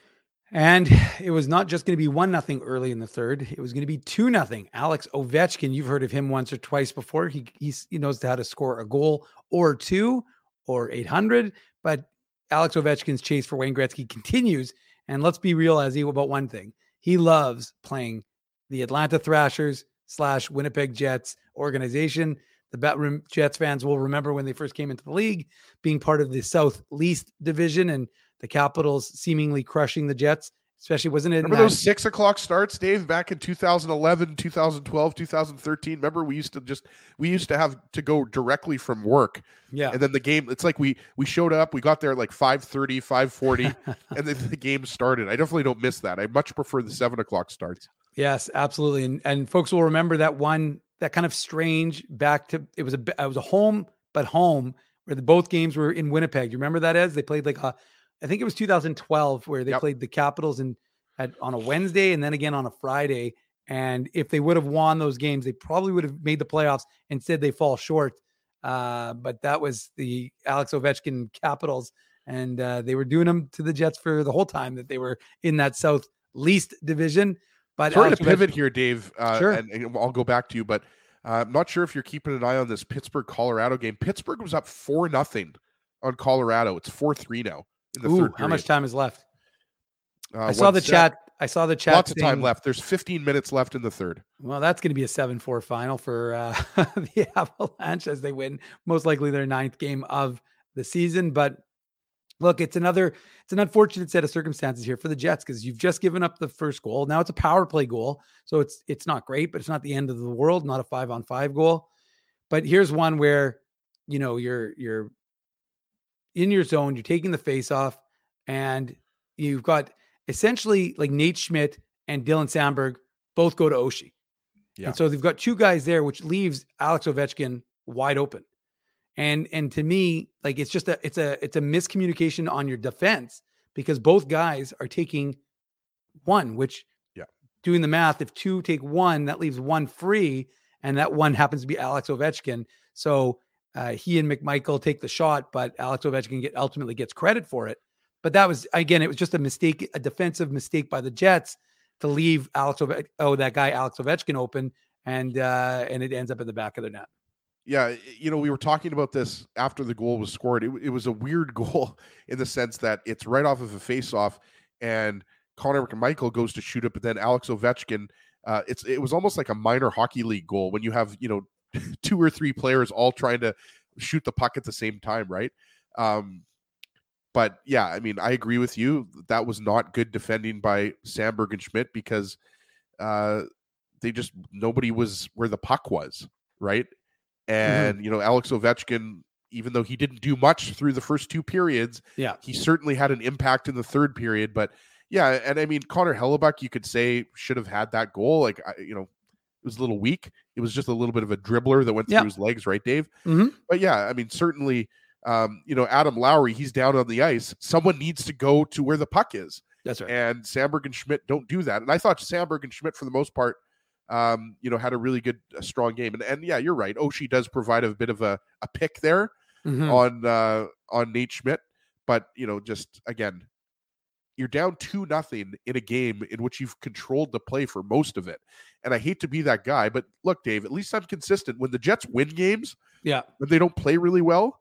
And it was not just going to be one nothing early in the third. It was going to be two nothing. Alex Ovechkin, you've heard of him once or twice before. He he's, he knows how to score a goal or two or eight hundred. But Alex Ovechkin's chase for Wayne Gretzky continues. And let's be real, as he about one thing. He loves playing the Atlanta Thrashers slash Winnipeg Jets organization. The Bat- Jets fans will remember when they first came into the league, being part of the Southeast Division and the Capitals seemingly crushing the Jets, especially wasn't it? Remember those six o'clock starts, Dave, back in two thousand eleven, two thousand twelve, two thousand thirteen. Remember, we used to just we used to have to go directly from work. Yeah. And then the game, it's like we we showed up, we got there at like five thirty, five forty, and then the game started. I definitely don't miss that. I much prefer the seven o'clock starts. Yes, absolutely. And and folks will remember that one, that kind of strange back to it was a it was a home, but home where the both games were in Winnipeg. Do you remember that as they played like a I think it was two thousand twelve where they yep. played the Capitals and at on a Wednesday and then again on a Friday. And if they would have won those games, they probably would have made the playoffs. Instead, they fall short. Uh, but that was the Alex Ovechkin Capitals, and uh, they were doing them to the Jets for the whole time that they were in that South Least division. But sorry Alex to pivot Ovechkin, here, Dave. Uh, sure. and, and I'll go back to you, but uh, I'm not sure if you're keeping an eye on this Pittsburgh Colorado game. Pittsburgh was up four nothing on Colorado. It's four three now. In the Ooh, third how much time is left? Uh, I saw the set. chat. I saw the chat. Lots saying, of time left. There's fifteen minutes left in the third. Well, that's going to be a seven four final for uh, the Avalanche as they win most likely their ninth game of the season. But look, it's another, it's an unfortunate set of circumstances here for the Jets because you've just given up the first goal. Now it's a power play goal. So it's, it's not great, but it's not the end of the world, not a five on five goal. But here's one where, you know, you're, you're in your zone, you're taking the face off, and you've got essentially like Nate Schmidt and Dylan Sandberg both go to Oshie. Yeah. And so they've got two guys there, which leaves Alex Ovechkin wide open. And, and to me, like, it's just a, it's a, it's a miscommunication on your defense because both guys are taking one, which yeah, doing the math, if two take one, that leaves one free. And that one happens to be Alex Ovechkin. So uh, he and McMichael take the shot, but Alex Ovechkin get, ultimately gets credit for it. But that was, again, it was just a mistake, a defensive mistake by the Jets to leave Alex Ove- oh that guy Alex Ovechkin open, and uh, and it ends up in the back of the net. Yeah, you know, we were talking about this after the goal was scored. It, it was a weird goal in the sense that it's right off of a face-off, and Connor McMichael goes to shoot it, but then Alex Ovechkin, uh, it's it was almost like a minor hockey league goal when you have, you know, two or three players all trying to shoot the puck at the same time, right? Um, but yeah, I mean, I agree with you. That was not good defending by Sandberg and Schmidt because uh, they just, nobody was where the puck was, right? And, mm-hmm. you know, Alex Ovechkin, even though he didn't do much through the first two periods, yeah, he certainly had an impact in the third period. But yeah, and I mean, Connor Hellebuyck, you could say, should have had that goal. Like, I, you know, it was a little weak. It was just a little bit of a dribbler that went yeah. through his legs, right, Dave? Mm-hmm. But yeah, I mean, certainly, um, you know, Adam Lowry, he's down on the ice. Someone needs to go to where the puck is. That's right. And Sandberg and Schmidt don't do that. And I thought Sandberg and Schmidt, for the most part, um, you know, had a really good, a strong game. And, and yeah, you're right. Oshie does provide a bit of a, a pick there mm-hmm. on, uh, on Nate Schmidt. But, you know, just again, you're down two nothing in a game in which you've controlled the play for most of it. And I hate to be that guy, but look, Dave, at least I'm consistent. When the Jets win games, yeah, when they don't play really well,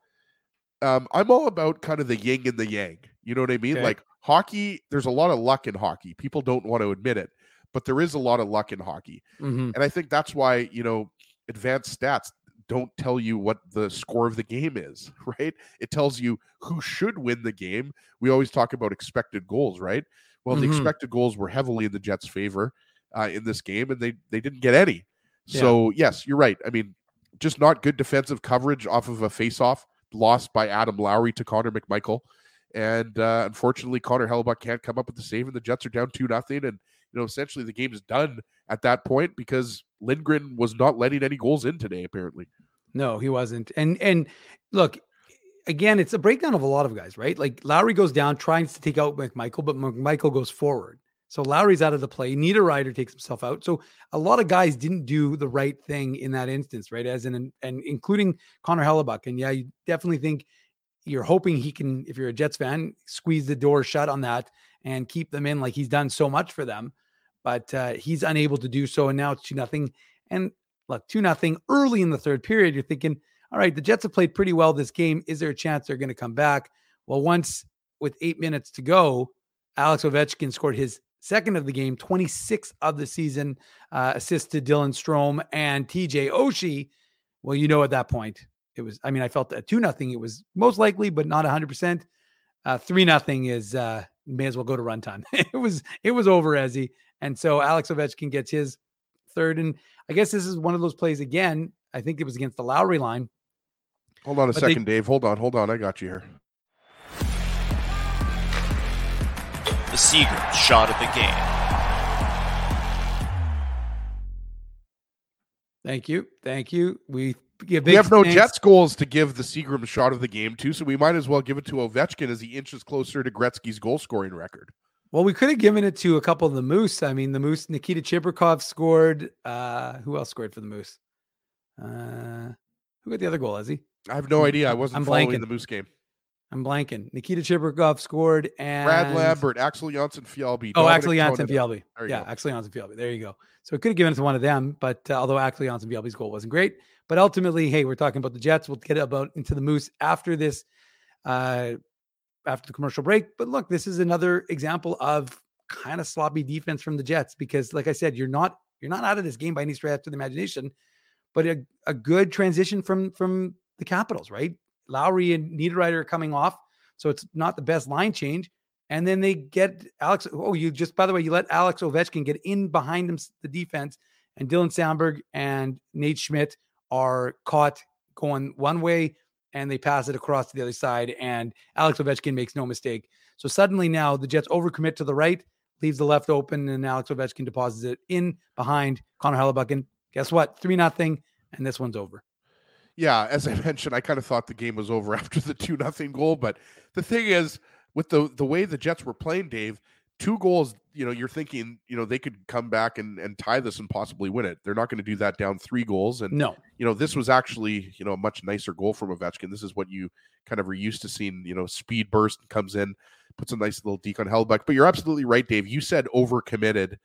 um, I'm all about kind of the yin and the yang. You know what I mean? Okay. Like hockey, there's a lot of luck in hockey. People don't want to admit it, but there is a lot of luck in hockey. Mm-hmm. And I think that's why, you know, advanced stats don't tell you what the score of the game is, right? It tells you who should win the game. We always talk about expected goals, right? Well, mm-hmm. the expected goals were heavily in the Jets' favor uh, in this game, and they they didn't get any. Yeah. So, yes, you're right. I mean, just not good defensive coverage off of a face-off lost by Adam Lowry to Connor McMichael. And uh, unfortunately, Connor Hellebuyck can't come up with the save, and the Jets are down two nothing. And, you know, essentially the game is done at that point because Lindgren was not letting any goals in today, apparently. No, he wasn't. And, and look, again, it's a breakdown of a lot of guys, right? Like Lowry goes down, tries to take out McMichael, but McMichael goes forward. So Lowry's out of the play. Niederreiter takes himself out. So a lot of guys didn't do the right thing in that instance, right? As in, and including Connor Hellebuyck. And yeah, you definitely think you're hoping he can, if you're a Jets fan, squeeze the door shut on that and keep them in like he's done so much for them. But uh, he's unable to do so. And now it's two nothing. And look, two nothing early in the third period. You're thinking, all right, the Jets have played pretty well this game. Is there a chance they're going to come back? Well, once with eight minutes to go, Alex Ovechkin scored his second of the game, twenty-sixth of the season, uh, assist to Dylan Strome and T J Oshie. Well, you know, at that point, it was, I mean, I felt at two nothing, it was most likely, but not one hundred percent. Uh, three nothing is, uh, may as well go to runtime. it was, it was over, Ezzy. And so Alex Ovechkin gets his third. And I guess this is one of those plays again. I think it was against the Lowry line. Hold on a but second, they, Dave. Hold on. Hold on. I got you here. The Seagram shot of the game. Thank you. Thank you. We give we have no thanks. Jets goals to give the Seagram shot of the game to, so we might as well give it to Ovechkin as he inches closer to Gretzky's goal scoring record. Well, we could have given it to a couple of the Moose. I mean, the Moose, Nikita Chibrikov scored. Uh, who else scored for the Moose? Uh, who got the other goal, Ezzy? I have no idea. I wasn't I'm following blanking. the Moose game. I'm blanking. Nikita Chibrikov scored, and Brad Lambert, Axel Janssen-Fjällby. Oh, Dominic Axel Janssen-Fjällby. There you Yeah, go. Axel Janssen-Fjällby. There you go. So it could have given it to one of them, but uh, although Axel Janssen-Fjällby's goal wasn't great, but ultimately, hey, we're talking about the Jets. We'll get about into the Moose after this, uh, after the commercial break. But look, this is another example of kind of sloppy defense from the Jets because, like I said, you're not you're not out of this game by any stretch of the imagination, but a, a good transition from from the Capitals, right? Lowry and Niederreiter are coming off, so it's not the best line change. And then they get Alex. Oh, you just, by the way, you let Alex Ovechkin get in behind him, the defense, and Dylan Sandberg and Nate Schmidt are caught going one way and they pass it across to the other side. And Alex Ovechkin makes no mistake. So suddenly now the Jets overcommit to the right, leaves the left open, and Alex Ovechkin deposits it in behind Connor Hellebuck. Guess what? three nothing, and this one's over. Yeah, as I mentioned, I kind of thought the game was over after the two nothing goal. But the thing is, with the the way the Jets were playing, Dave, two goals, you know, you're thinking, you know, they could come back and, and tie this and possibly win it. They're not going to do that down three goals. And, no, you know, this was actually, you know, a much nicer goal from Ovechkin. This is what you kind of are used to seeing, you know, speed burst comes in, puts a nice little deke on Hellebuck. But you're absolutely right, Dave. You said overcommitted.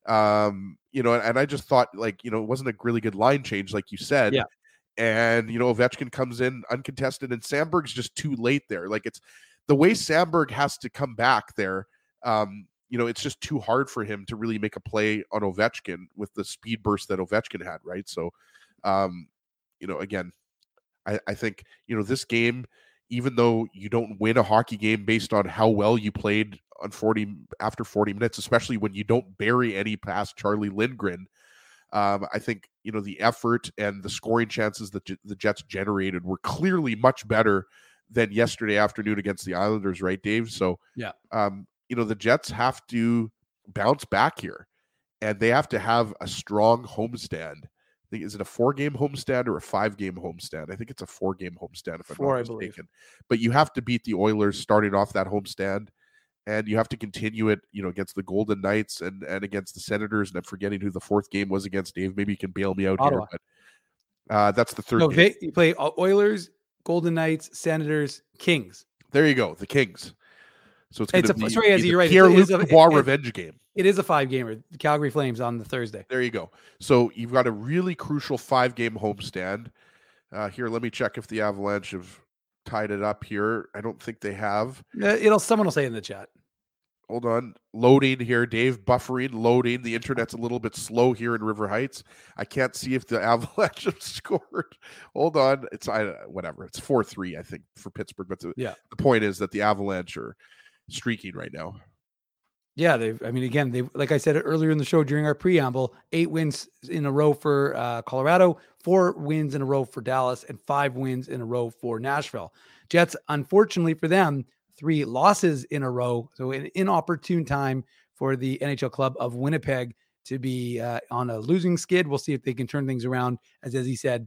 Um, you know, and, and I just thought, like, you know, it wasn't a really good line change, like you said. Yeah. And, you know, Ovechkin comes in uncontested and Sandberg's just too late there. Like, it's the way Sandberg has to come back there. Um, you know, it's just too hard for him to really make a play on Ovechkin with the speed burst that Ovechkin had, right? So, um, you know, again, I, I think, you know, this game, even though you don't win a hockey game based on how well you played on forty after forty minutes, especially when you don't bury any past Charlie Lindgren, um, I think, you know, the effort and the scoring chances that the Jets generated were clearly much better than yesterday afternoon against the Islanders, right, Dave? So, yeah, um, you know, the Jets have to bounce back here, and they have to have a strong homestand. I think, is it a four-game homestand or a five-game homestand? I think it's a four-game homestand, if I'm Four, not I believe. mistaken. But you have to beat the Oilers starting off that homestand, and you have to continue it, you know, against the Golden Knights and, and against the Senators. And I'm forgetting who the fourth game was against, Dave. Maybe you can bail me out Ottawa. here. But uh, that's the third No, game. they, you play Oilers, Golden Knights, Senators, Kings. There you go, the Kings. So it's, It's going to a- be sorry, Ezzy, the you're right. It Pierre-Luc is a- Dubois it- it- revenge game. It is a five-gamer. The Calgary Flames on the Thursday. There you go. So you've got a really crucial five-game homestand. Uh, here, let me check if the Avalanche have tied it up here. I don't think they have. Uh, It'll someone will say in the chat. Hold on. Loading here, Dave. Buffering, loading. The internet's a little bit slow here in River Heights. I can't see if the Avalanche have scored. Hold on. It's I, whatever. It's four three, I think, for Pittsburgh. But the, Yeah. the point is that the Avalanche are streaking right now. Yeah, they. I mean, again, they like I said earlier in the show during our preamble, eight wins in a row for uh, Colorado, four wins in a row for Dallas, and five wins in a row for Nashville. Jets, unfortunately for them, three losses in a row. So an inopportune time for the N H L club of Winnipeg to be uh, on a losing skid. We'll see if they can turn things around, as as he said,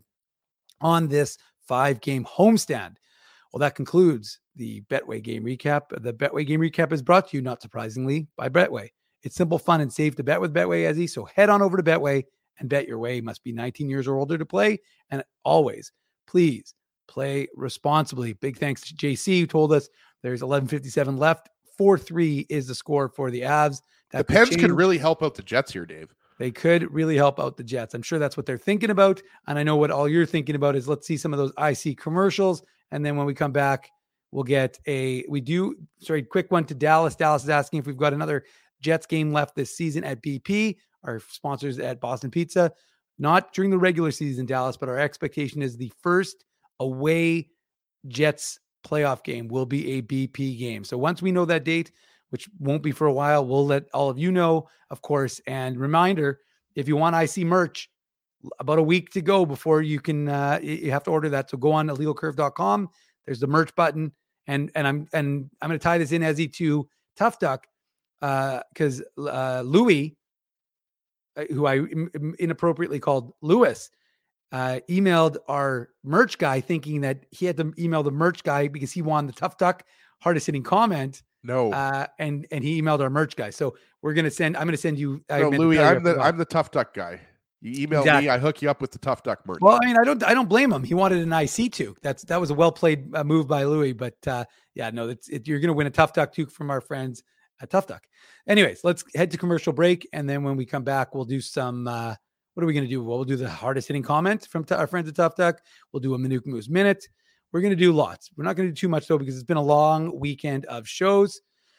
on this five-game homestand. Well, that concludes the Betway game recap. The Betway game recap is brought to you, not surprisingly, by Betway. It's simple, fun, and safe to bet with Betway, Ezzy. So head on over to Betway and bet your way. Must be nineteen years or older to play. And always, please play responsibly. Big thanks to J C, who told us there's eleven fifty-seven left four three is the score for the Avs. That the Pens change. could really help out the Jets here, Dave. They could really help out the Jets. I'm sure that's what they're thinking about. And I know what all you're thinking about is let's see some of those I C commercials. And then when we come back, we'll get a, we do, sorry, quick one to Dallas. Dallas is asking if we've got another Jets game left this season at B P, our sponsors at Boston Pizza. Not during the regular season, Dallas, but our expectation is the first away Jets playoff game will be a B P game. So once we know that date, which won't be for a while, we'll let all of you know, of course. And reminder, if you want I C merch, about a week to go before you can, uh, you have to order that. So go on illegal curve dot com. There's the merch button. And, and I'm, and I'm going to tie this in, Ezzy, to Tough Duck, uh, because uh, Louis, who I inappropriately called Lewis, uh, emailed our merch guy thinking that he had to email the merch guy because he won the Tough Duck hardest hitting comment. No. Uh, and, and he emailed our merch guy. So we're going to send, I'm going to send you. No, Louis, I'm the, I'm the Tough Duck guy. You email exactly. me, I hook you up with the Tough Duck merch. Well, I mean, I don't, I don't blame him. He wanted an I C toque. That's, that was a well-played uh, move by Louis, but uh, yeah, no, it's, it, you're going to win a Tough Duck toque from our friends at Tough Duck. Anyways, let's head to commercial break. And then when we come back, we'll do some, uh, what are we going to do? Well, we'll do the hardest hitting comment from t- our friends at Tough Duck. We'll do a Manuk Moose Minute. We're going to do lots. We're not going to do too much though, because it's been a long weekend of shows.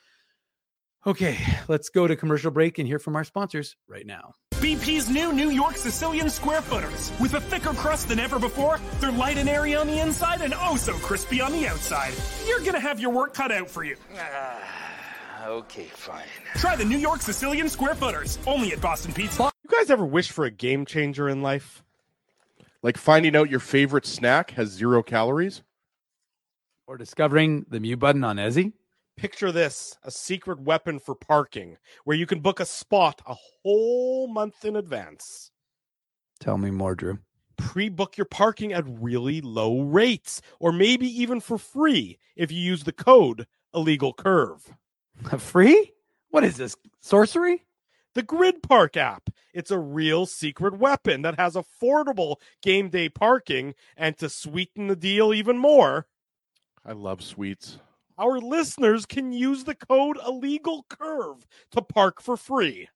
Okay, let's go to commercial break and hear from our sponsors right now. B P's new New York Sicilian Square Footers. With a thicker crust than ever before, they're light and airy on the inside and oh so crispy on the outside. You're going to have your work cut out for you. Uh, okay, fine. Try the New York Sicilian Square Footers, only at Boston Pizza. You guys ever wish for a game changer in life? Like finding out your favorite snack has zero calories? Or discovering the mute button on Ezzy? Picture this, a secret weapon for parking, where you can book a spot a whole month in advance. Tell me more, Drew. Pre-book your parking at really low rates, or maybe even for free if you use the code IllegalCurve. Free? What is this, sorcery? The Grid Park app. It's a real secret weapon that has affordable game day parking, and to sweeten the deal even more, I love sweets. Our listeners can use the code IllegalCurve to park for free.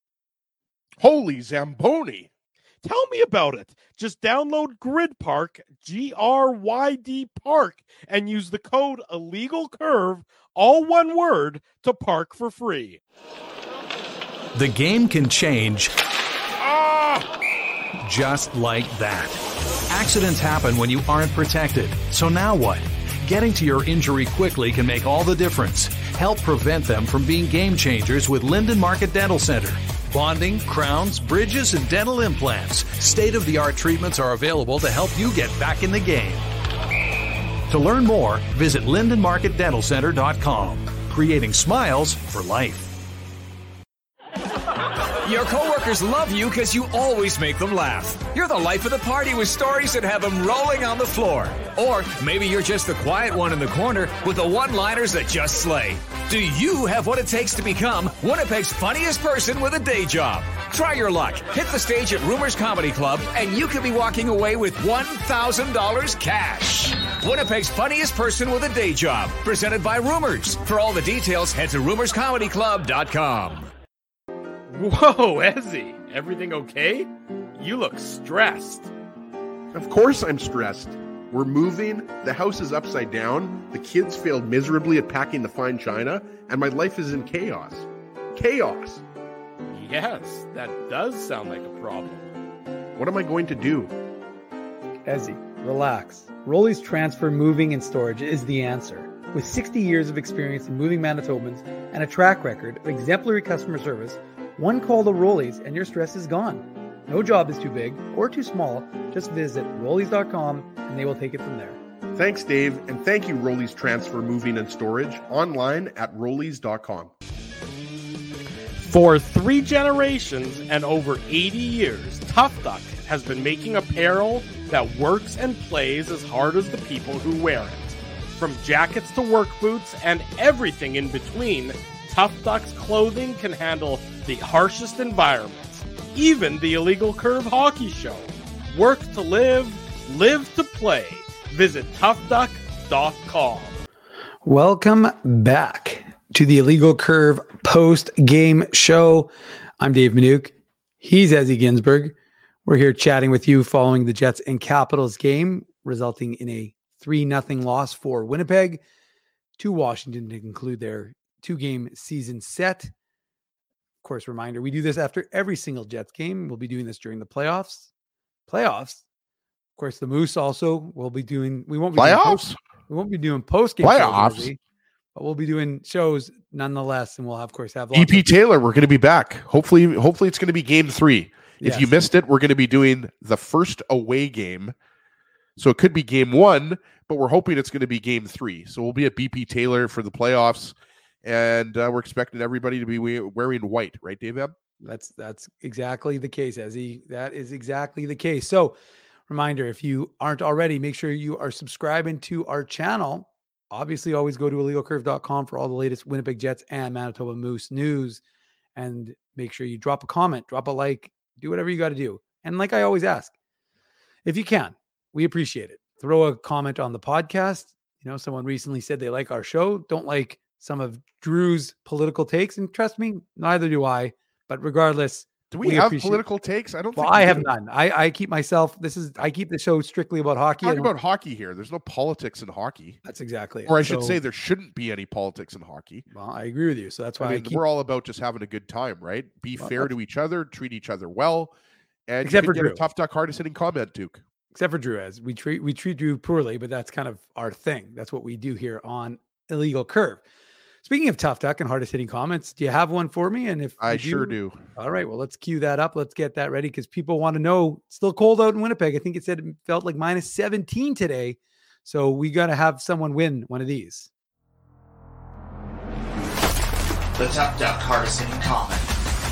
Holy Zamboni. Tell me about it. Just download Grid Park, G R Y D Park, and use the code IllegalCurve, all one word, to park for free. The game can change ah! just like that. Accidents happen when you aren't protected. So now what? Getting to your injury quickly can make all the difference. Help prevent them from being game changers with Linden Market Dental Center. Bonding, crowns, bridges, and dental implants. State-of-the-art treatments are available to help you get back in the game. To learn more, visit linden market dental center dot com. Creating smiles for life. Your coworkers love you because you always make them laugh. You're the life of the party with stories that have them rolling on the floor. Or maybe you're just the quiet one in the corner with the one-liners that just slay. Do you have what it takes to become Winnipeg's funniest person with a day job? Try your luck. Hit the stage at Rumors Comedy Club, and you could be walking away with one thousand dollars cash. Winnipeg's funniest person with a day job. Presented by Rumors. For all the details, head to rumors comedy club dot com. Whoa, Ezzy, everything okay? You look stressed. Of course I'm stressed. We're moving, the house is upside down, the kids failed miserably at packing the fine china, and my life is in chaos. Chaos! Yes, that does sound like a problem. What am I going to do? Ezzy, relax. Rolly's Transfer Moving and Storage is the answer. With sixty years of experience in moving Manitobans and a track record of exemplary customer service, one call to Rolly's and your stress is gone. No job is too big or too small. Just visit rollies dot com and they will take it from there. Thanks, Dave, and thank you, Rollies Transfer Moving and Storage, online at rollies dot com. For three generations and over eighty years, Tough Duck has been making apparel that works and plays as hard as the people who wear it. From jackets to work boots and everything in between, Tough Duck's clothing can handle the harshest environments, even the Illegal Curve Hockey Show. Work to live, live to play. Visit tough duck dot com. Welcome back. to the Illegal Curve post-game show. I'm Dave Minuk. He's Ezzy Ginsburg. We're here chatting with you following the Jets and Capitals game, resulting in a three nothing loss for Winnipeg to Washington to conclude their two-game season set. Of course, reminder, we do this after every single Jets game. We'll be doing this during the playoffs. Playoffs? Of course, the Moose also will be doing, we won't be playoffs. Doing post, we won't be doing post-game playoffs. shows, but we'll be doing shows nonetheless, and we'll have, of course have E P of- Taylor. We're going to be back. Hopefully, hopefully it's going to be game three. If Yes. you missed it, we're going to be doing the first away game. So it could be game one, but we're hoping it's going to be game three. So we'll be at B P Taylor for the playoffs, and uh, we're expecting everybody to be we- wearing white, right, Dave? M? That's that's exactly the case, Ezzy. That is exactly the case. So, reminder, if you aren't already, make sure you are subscribing to our channel. Obviously, always go to illegal curve dot com for all the latest Winnipeg Jets and Manitoba Moose news. And make sure you drop a comment, drop a like, do whatever you got to do. And like I always ask, if you can, we appreciate it. Throw a comment on the podcast. You know, someone recently said they like our show, don't like some of Drew's political takes. And trust me, neither do I. But regardless, Do we, we have appreciate- political takes? I don't well, think we I have do. none. I, I keep myself, this is, I keep the show strictly about hockey. I Talking don't- about hockey here. There's no politics in hockey. That's exactly it. Or I should So- say there shouldn't be any politics in hockey. Well, I agree with you. So that's why I I, mean, keep, we're all about just having a good time, right? Be Well, fair that's- to each other, treat each other well. And Except you for can get Drew. a tough duck hardest hitting comment, Duke. except for Drew, as we treat, we treat Drew poorly, but that's kind of our thing. That's what we do here on Illegal Curve. Speaking of tough duck and hardest hitting comments, do you have one for me? And if I you sure do. All right, well, let's cue that up. Let's get that ready because people want to know. It's still cold out in Winnipeg. I think it said it felt like minus seventeen today. So we got to have someone win one of these. The Tough Duck hardest hitting comment.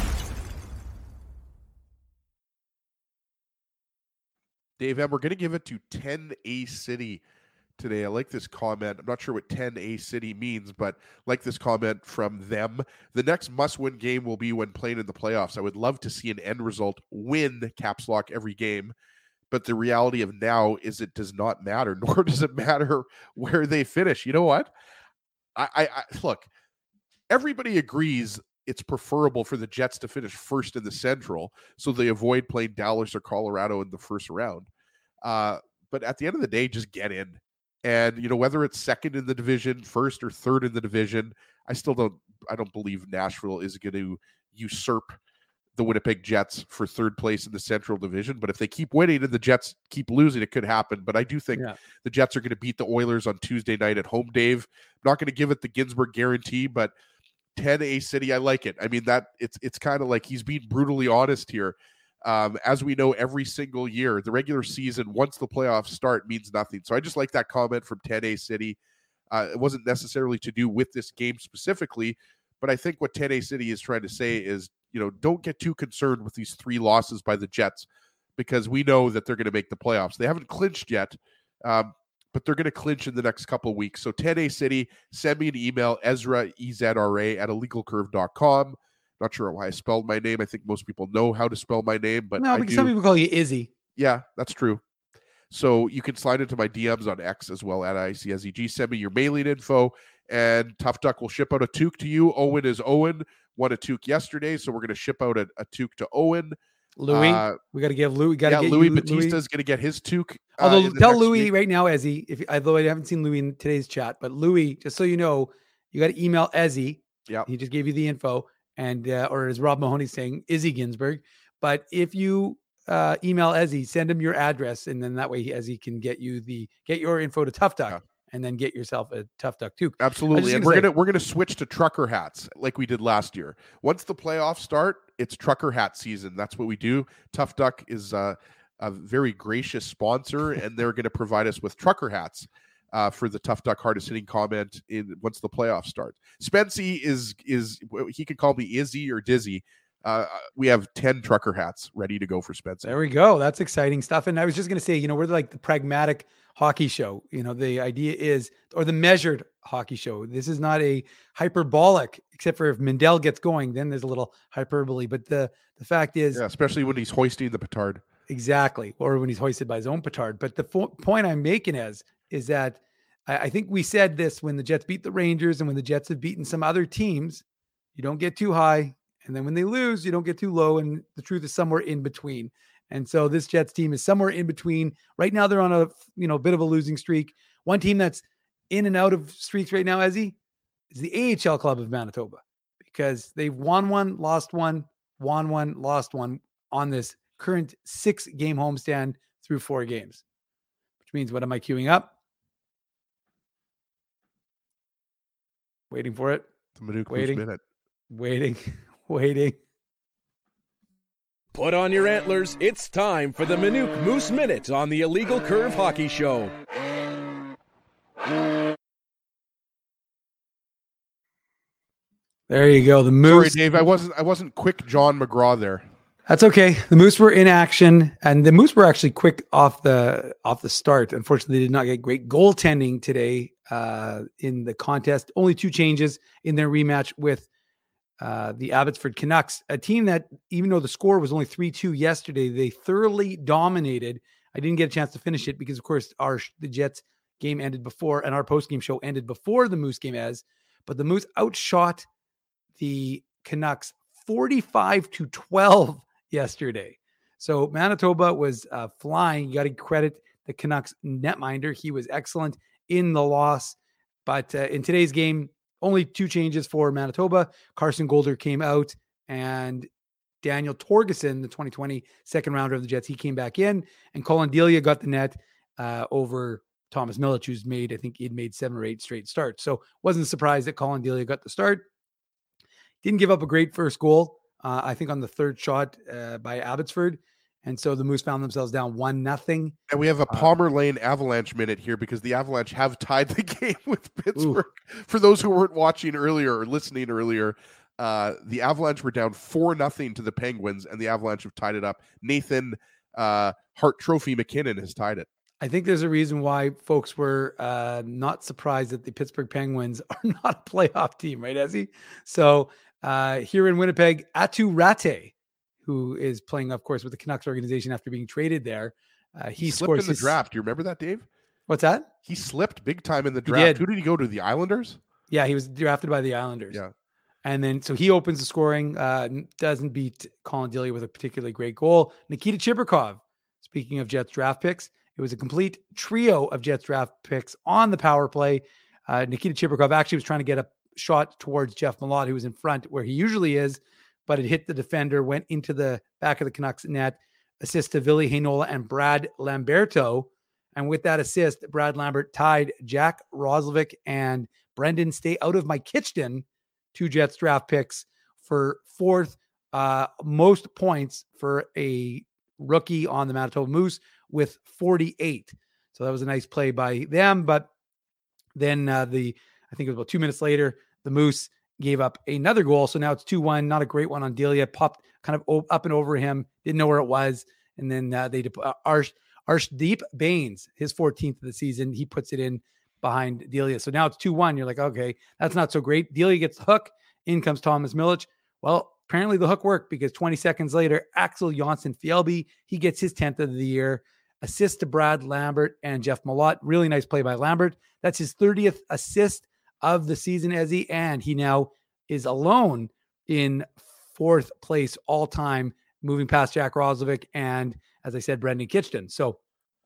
Dave M, we're going to give it to ten A City today. I like this comment. I'm not sure what ten A City means, but like this comment from them. The next must-win game will be when playing in the playoffs. I would love to see an end result win caps lock every game, but the reality of now is it does not matter, nor does it matter where they finish. You know what? I, I, I look, everybody agrees it's preferable for the Jets to finish first in the Central so they avoid playing Dallas or Colorado in the first round. Uh, but at the end of the day, just get in. And, you know, whether it's second in the division, first or third in the division, I still don't, I don't believe Nashville is going to usurp the Winnipeg Jets for third place in the Central Division. But if they keep winning and the Jets keep losing, it could happen. But I do think Yeah. the Jets are going to beat the Oilers on Tuesday night at home, Dave. I'm not going to give it the Ginsburg guarantee, but ten A City, I like it. I mean, that it's it's kind of like he's being brutally honest here. Um, as we know, every single year, the regular season, once the playoffs start, means nothing. So I just like that comment from ten A City. Uh, it wasn't necessarily to do with this game specifically, but I think what ten A City is trying to say is, you know, don't get too concerned with these three losses by the Jets because we know that they're going to make the playoffs. They haven't clinched yet, um, but they're going to clinch in the next couple of weeks. So ten A City, send me an email, Ezra, E Z R A, at illegal curve dot com. Not sure why I spelled my name. I think most people know how to spell my name, but no, I because do. some people call you Izzy. Yeah, that's true. So you can slide into my D Ms on X as well at I C S E G. Send me your mailing info, and Tough Duck will ship out a toque to you. Owen is Owen. Won a toque yesterday, so we're going to ship out a, a toque to Owen. Louis, Uh, we got to give Louis. Got to yeah, get Louis you, Batista is going to get his toque. uh, Although in the tell next Louis week. right now, Ezzy, if although I haven't seen Louis in today's chat, but Louis, just so you know, you got to email Ezzy. Yeah, he just gave you the info, and uh, or as Rob Mahoney saying, Izzy Ginsburg. But if you uh, email Ezzy, send him your address, and then that way Ezzy can get you the get your info to Tough Duck, Yeah. and then get yourself a Tough Duck too. Absolutely, and gonna we're say- gonna we're gonna switch to trucker hats like we did last year. Once the playoffs start, it's trucker hat season. That's what we do. Tough Duck is uh, a very gracious sponsor, and they're going to provide us with trucker hats uh, for the Tough Duck hardest hitting comment in once the playoffs start. Spency is is he can call me Izzy or Dizzy. Uh, we have ten trucker hats ready to go for Spency. There we go. That's exciting stuff. And I was just going to say, you know, we're like the pragmatic hockey show. You know, the idea is, or the measured hockey show. This is not a hyperbolic, except for if Mindell gets going, then there's a little hyperbole. But the the fact is, Yeah, especially when he's hoisting the petard. exactly, or when he's hoisted by his own petard. But the fo- point I'm making is, is that I, I think we said this when the Jets beat the Rangers and when the Jets have beaten some other teams, you don't get too high. And then when they lose, you don't get too low. And the truth is somewhere in between. And so this Jets team is somewhere in between. Right now, they're on a you know bit of a losing streak. One team that's in and out of streaks right now, Ezzy, is the A H L Club of Manitoba, because they've won one, lost one, won one, lost one on this current six-game homestand through four games. Which means, what am I queuing up? Waiting for it. The Manuk waiting, minute. waiting, waiting. Put on your antlers. It's time for the Manuk Moose Minute on the Illegal Curve Hockey Show. There you go. The Moose. Sorry, Dave. I wasn't. I wasn't quick, John McGraw there. That's okay. The Moose were in action, and the Moose were actually quick off the off the start. Unfortunately, they did not get great goaltending today uh, in the contest. Only two changes in their rematch with uh, the Abbotsford Canucks, a team that, even though the score was only three two yesterday, they thoroughly dominated. I didn't get a chance to finish it because, of course, our the Jets game ended before, and our post-game show ended before the Moose game as. But the Moose outshot the Canucks forty-five to twelve yesterday. So Manitoba was uh, flying. You got to credit the Canucks netminder. He was excellent in the loss. But uh, in today's game, only two changes for Manitoba. Carson Golder came out, and Daniel Torgerson, the twenty twenty second rounder of the Jets, he came back in, and Colin Delia got the net uh, over Thomas Milic, who's made, I think he'd made seven or eight straight starts. So wasn't surprised that Colin Delia got the start. Didn't give up a great first goal, uh, I think on the third shot uh, by Abbotsford. And so the Moose found themselves down one nothing. And we have a Palmer Lane Avalanche minute here because the Avalanche have tied the game with Pittsburgh. Ooh. For those who weren't watching earlier or listening earlier, uh, the Avalanche were down four nothing to the Penguins, and the Avalanche have tied it up. Nathan uh, Hart Trophy McKinnon has tied it. I think there's a reason why folks were uh, not surprised that the Pittsburgh Penguins are not a playoff team, right, Ezzy? So uh, here in Winnipeg, Atu Rate, who is playing, of course, with the Canucks organization after being traded there. Uh, he, he slipped scores in the his... draft. Do you remember that, Dave? What's that? He slipped big time in the draft. Did. Who did he go to? The Islanders? Yeah, he was drafted by the Islanders. Yeah. And then, so he opens the scoring, uh, doesn't beat Colin Delia with a particularly great goal. Nikita Chibrikov, speaking of Jets draft picks, it was a complete trio of Jets draft picks on the power play. Uh, Nikita Chibrikov actually was trying to get a shot towards Jeff Malott, who was in front where he usually is, but it hit the defender, went into the back of the Canucks net, assist to Ville Heinola and Brad Lamberto. And with that assist, Brad Lambert tied Jack Roslovic and Brendan Stay Out of My Kitchen, two Jets draft picks, for fourth uh, most points for a rookie on the Manitoba Moose with forty-eight. So that was a nice play by them. But then uh, the, I think it was about two minutes later, the Moose gave up another goal. So now it's two one, not a great one on Delia, popped kind of up and over him, didn't know where it was. And then uh, they, uh, Arsh, Arshdeep Bains, his fourteenth of the season, he puts it in behind Delia. So now it's two one. You're like, okay, that's not so great. Delia gets the hook. In comes Thomas Milic. Well, apparently the hook worked because twenty seconds later, Axel Jonsson-Fjällby, he gets his tenth of the year. Assist to Brad Lambert and Jeff Malott. Really nice play by Lambert. That's his thirtieth assist of the season, Ezzy, and he now is alone in fourth place all time, moving past Jack Roslovic and, as I said, Brendan Kitchen. So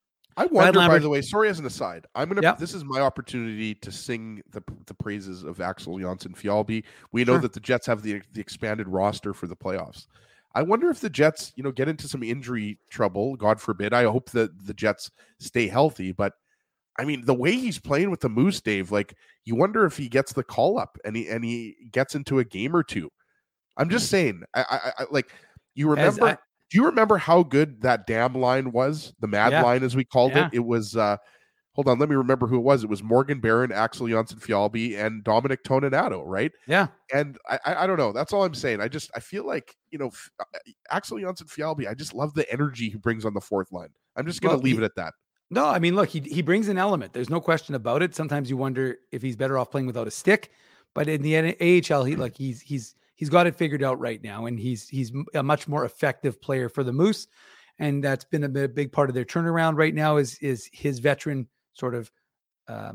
I wonder, by the way, sorry, as an aside, I'm gonna. Yep. This is my opportunity to sing the the praises of Axel Jonsson-Fjällby. We know sure. that the Jets have the the expanded roster for the playoffs. I wonder if the Jets, you know, get into some injury trouble. God forbid. I hope that the Jets stay healthy. But I mean, the way he's playing with the Moose, Dave, like you wonder if he gets the call up and he and he gets into a game or two. I'm just saying. I, I, I like you remember. I, do you remember how good that damn line was? The mad yeah. line, as we called yeah. it. It was. Uh, hold on, let me remember who it was. It was Morgan Barron, Axel Jonsson-Fjällby, and Dominic Toninato, right? Yeah. And I, I, I don't know. That's all I'm saying. I just, I feel like, you know, Axel Jonsson-Fjällby, I just love the energy he brings on the fourth line. I'm just going to well, leave he, it at that. No, I mean, look, he he brings an element. There's no question about it. Sometimes you wonder if he's better off playing without a stick, but in the A H L, he like he's he's he's got it figured out right now, and he's he's a much more effective player for the Moose, and that's been a big part of their turnaround right now. Is is his veteran sort of um,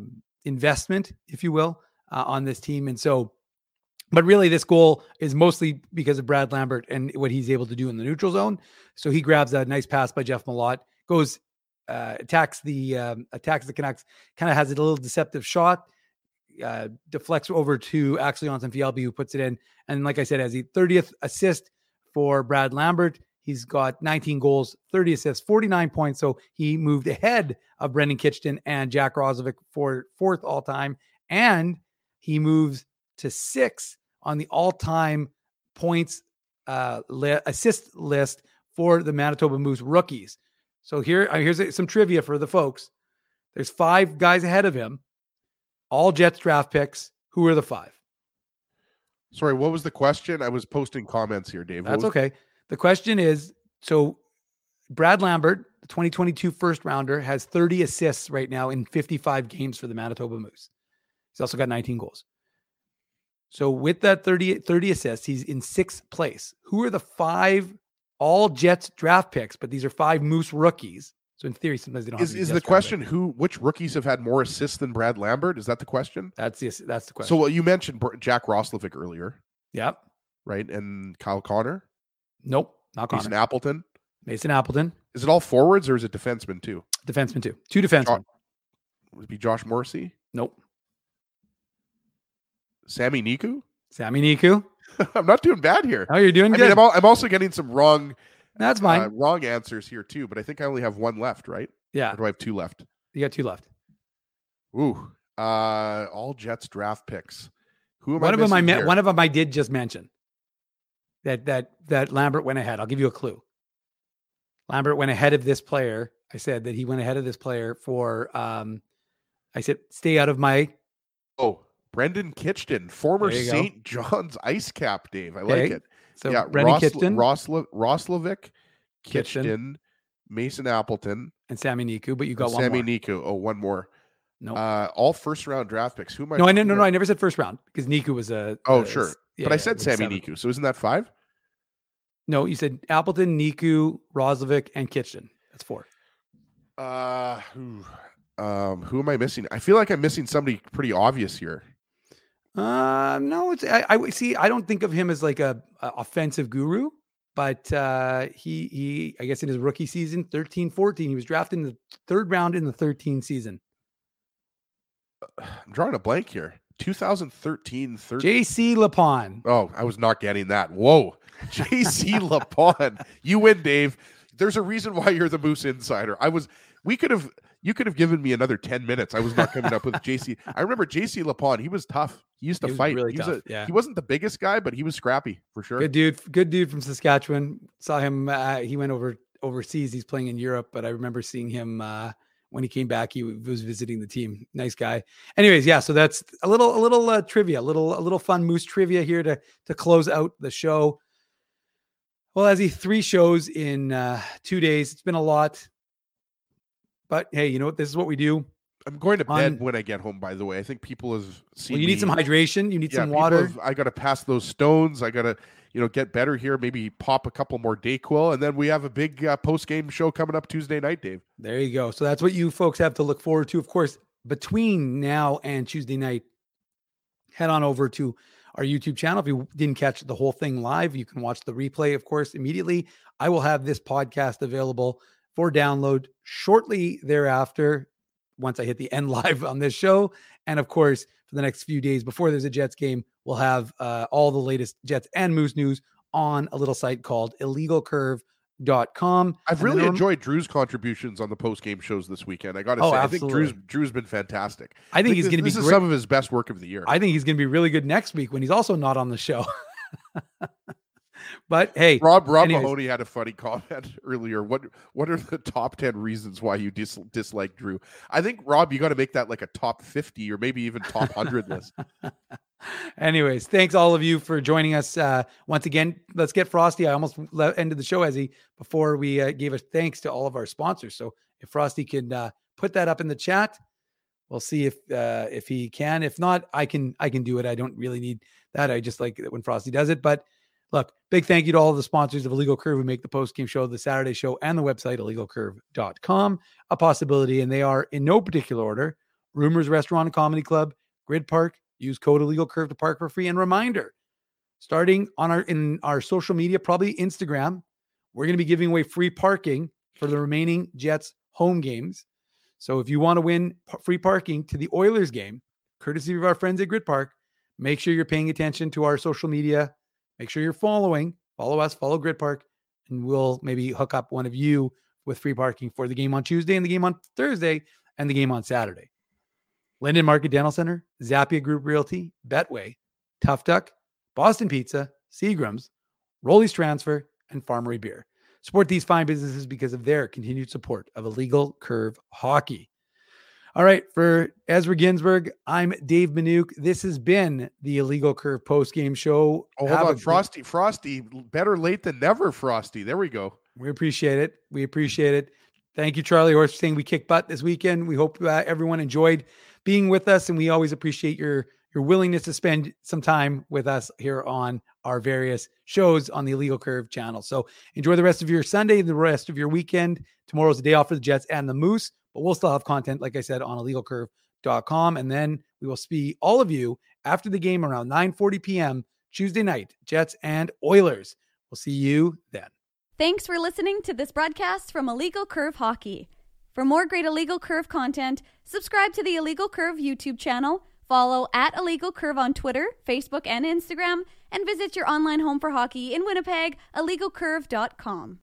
investment, if you will, uh, on this team. And so, but really this goal is mostly because of Brad Lambert and what he's able to do in the neutral zone. So he grabs a nice pass by Jeff Malott, goes, uh, attacks the, um, attacks the Canucks, kind of has a little deceptive shot, uh, deflects over to actually Anton Fialbi, who puts it in. And like I said, as the thirtieth assist for Brad Lambert, he's got nineteen goals, thirty assists, forty-nine points. So he moved ahead of Brendan Kitchen and Jack Roslovic for fourth all time. And he moves to six on the all-time points uh, li- assist list for the Manitoba Moose rookies. So here, uh, here's some trivia for the folks. There's five guys ahead of him, all Jets draft picks. Who are the five? Sorry, what was the question? I was posting comments here, Dave. That's was- okay. The question is, so Brad Lambert, the twenty twenty-two first rounder, has thirty assists right now in fifty-five games for the Manitoba Moose. He's also got nineteen goals. So with that thirty, thirty assists, he's in sixth place. Who are the five all Jets draft picks? But these are five Moose rookies. So in theory, sometimes they don't Is, have to be is Jets the draft question picks. who, which rookies have had more assists than Brad Lambert? Is that the question? That's the, that's the question. So well, you mentioned Br- Jack Roslovic earlier, Yep. right? And Kyle Connor, Nope. Not Mason Connor. Appleton. Mason Appleton. Is it all forwards or is it defensemen too? Defenseman too. Two defensemen. Would it be Josh Morrissey? Nope. Sammy Niku? Sammy Niku. I'm not doing bad here. Oh, you're doing I good. mean, I'm, al- I'm also getting some wrong, That's fine. uh, wrong answers here too. But I think I only have one left, right? Yeah. Or do I have two left? You got two left. Ooh, uh, all Jets draft picks. Who am One I of them I missing met. here? One of them I did just mention. That that that Lambert went ahead. I'll give you a clue. Lambert went ahead of this player. I said that he went ahead of this player for. Um, I said, stay out of my. Oh, Brendan Kitchen, former There you go. Saint John's Ice Cap, Dave. I like Okay. it. So yeah, Brendan Rosl- Kitchen Roslo- Roslovic, Kitchen. Kitchen, Mason Appleton, and Sammy Niku, but you got one Sammy more. Niku. Oh, one more. No, Uh, all first round draft picks. Who am I? no, I no, no, who no. am I never said first round because Niku was a. Oh, a- sure. yeah, but I yeah, said was Sammy seven. Niku. So isn't that five? No, you said Appleton, Niku, Roslovic, and Kitchen. That's four. Uh, who, um, who am I missing? I feel like I'm missing somebody pretty obvious here. Um, no, it's I, I see. I don't think of him as like a, a offensive guru, but uh, he he. I guess in his rookie season, thirteen fourteen, he was drafted in the third round in the thirteen season. I'm drawing a blank here. twenty thirteen, thirteen. J C Lapon. Oh, I was not getting that. Whoa. J C Lapon. You win, Dave. There's a reason why you're the Moose Insider. I was, we could have, you could have given me another ten minutes. I was not coming up with J C. I remember J C Lapon. He was tough. He used to He was fight. really he, was tough, a- yeah. he wasn't the biggest guy, but he was scrappy for sure. Good dude. Good dude from Saskatchewan. Saw him. Uh, he went over overseas. He's playing in Europe, but I remember seeing him uh, when he came back. He w- was visiting the team. Nice guy. Anyways, yeah. So that's a little, a little uh, trivia, a little, a little fun Moose trivia here to to close out the show. Well, as he three shows in uh, two days, it's been a lot. But hey, you know what? This is what we do. I'm going to On- bed when I get home, by the way. I think people have seen Well, you need me- some hydration. You need Yeah, some people water. have- I got to pass those stones. I got to, you know, get better here. Maybe pop a couple more Dayquil, and then we have a big uh, post game show coming up Tuesday night, Dave. There you go. So that's what you folks have to look forward to. Of course, between now and Tuesday night, head on over to our YouTube channel. If you didn't catch the whole thing live, you can watch the replay, of course, immediately. I will have this podcast available for download shortly thereafter, once I hit the end live on this show. And of course, for the next few days before there's a Jets game, we'll have uh, all the latest Jets and Moose news on a little site called illegal curve dot com. I've And really then rem- enjoyed Drew's contributions on the post game shows this weekend. I got to Oh, say, I think Drew's absolutely. Drew's been fantastic. I think he's this- gonna be This is great. some of his best work of the year. I think he's going to be really good next week when he's also not on the show. But hey, Rob Rob anyways. Mahoney had a funny comment earlier. What what are the top ten reasons why you dis, dislike Drew? I think Rob, you got to make that like a top fifty or maybe even top hundred list. anyways, thanks all of you for joining us uh, once again. Let's get Frosty. I almost le- ended the show as he before we uh, gave a thanks to all of our sponsors. So if Frosty can uh, put that up in the chat, we'll see if uh, if he can. If not, I can I can do it. I don't really need that. I just like it when Frosty does it. But look, big thank you to all the sponsors of Illegal Curve who make the post-game show, the Saturday show, and the website illegal curve dot com a possibility. And they are in no particular order: Rumors Restaurant and Comedy Club, Grid Park. Use code Illegal Curve to park for free. And reminder, starting on our in our social media, probably Instagram, we're going to be giving away free parking for the remaining Jets home games. So if you want to win p- free parking to the Oilers game, courtesy of our friends at Grid Park, make sure you're paying attention to our social media. Make sure you're following, follow us, follow Grid Park, and we'll maybe hook up one of you with free parking for the game on Tuesday and the game on Thursday and the game on Saturday. Linden Market Dental Center, Zappia Group Realty, Betway, Tough Duck, Boston Pizza, Seagram's, Rolly's Transfer, and Farmery Beer. Support these fine businesses because of their continued support of Illegal Curve Hockey. All right, for Ezra Ginsburg, I'm Dave Minuk. This has been the Illegal Curve post-game show. Oh, hold on, Frosty, Frosty, better late than never, Frosty. There we go. We appreciate it. We appreciate it. Thank you, Charlie Horse, for saying we kicked butt this weekend. We hope uh, everyone enjoyed being with us, and we always appreciate your your willingness to spend some time with us here on our various shows on the Illegal Curve channel. So enjoy the rest of your Sunday, the rest of your weekend. Tomorrow's the day off for the Jets and the Moose, but we'll still have content, like I said, on illegal curve dot com. And then we will see all of you after the game around nine forty p.m. Tuesday night, Jets and Oilers. We'll see you then. Thanks for listening to this broadcast from Illegal Curve Hockey. For more great Illegal Curve content, subscribe to the Illegal Curve YouTube channel, follow at Illegal Curve on Twitter, Facebook, and Instagram, and visit your online home for hockey in Winnipeg, illegal curve dot com.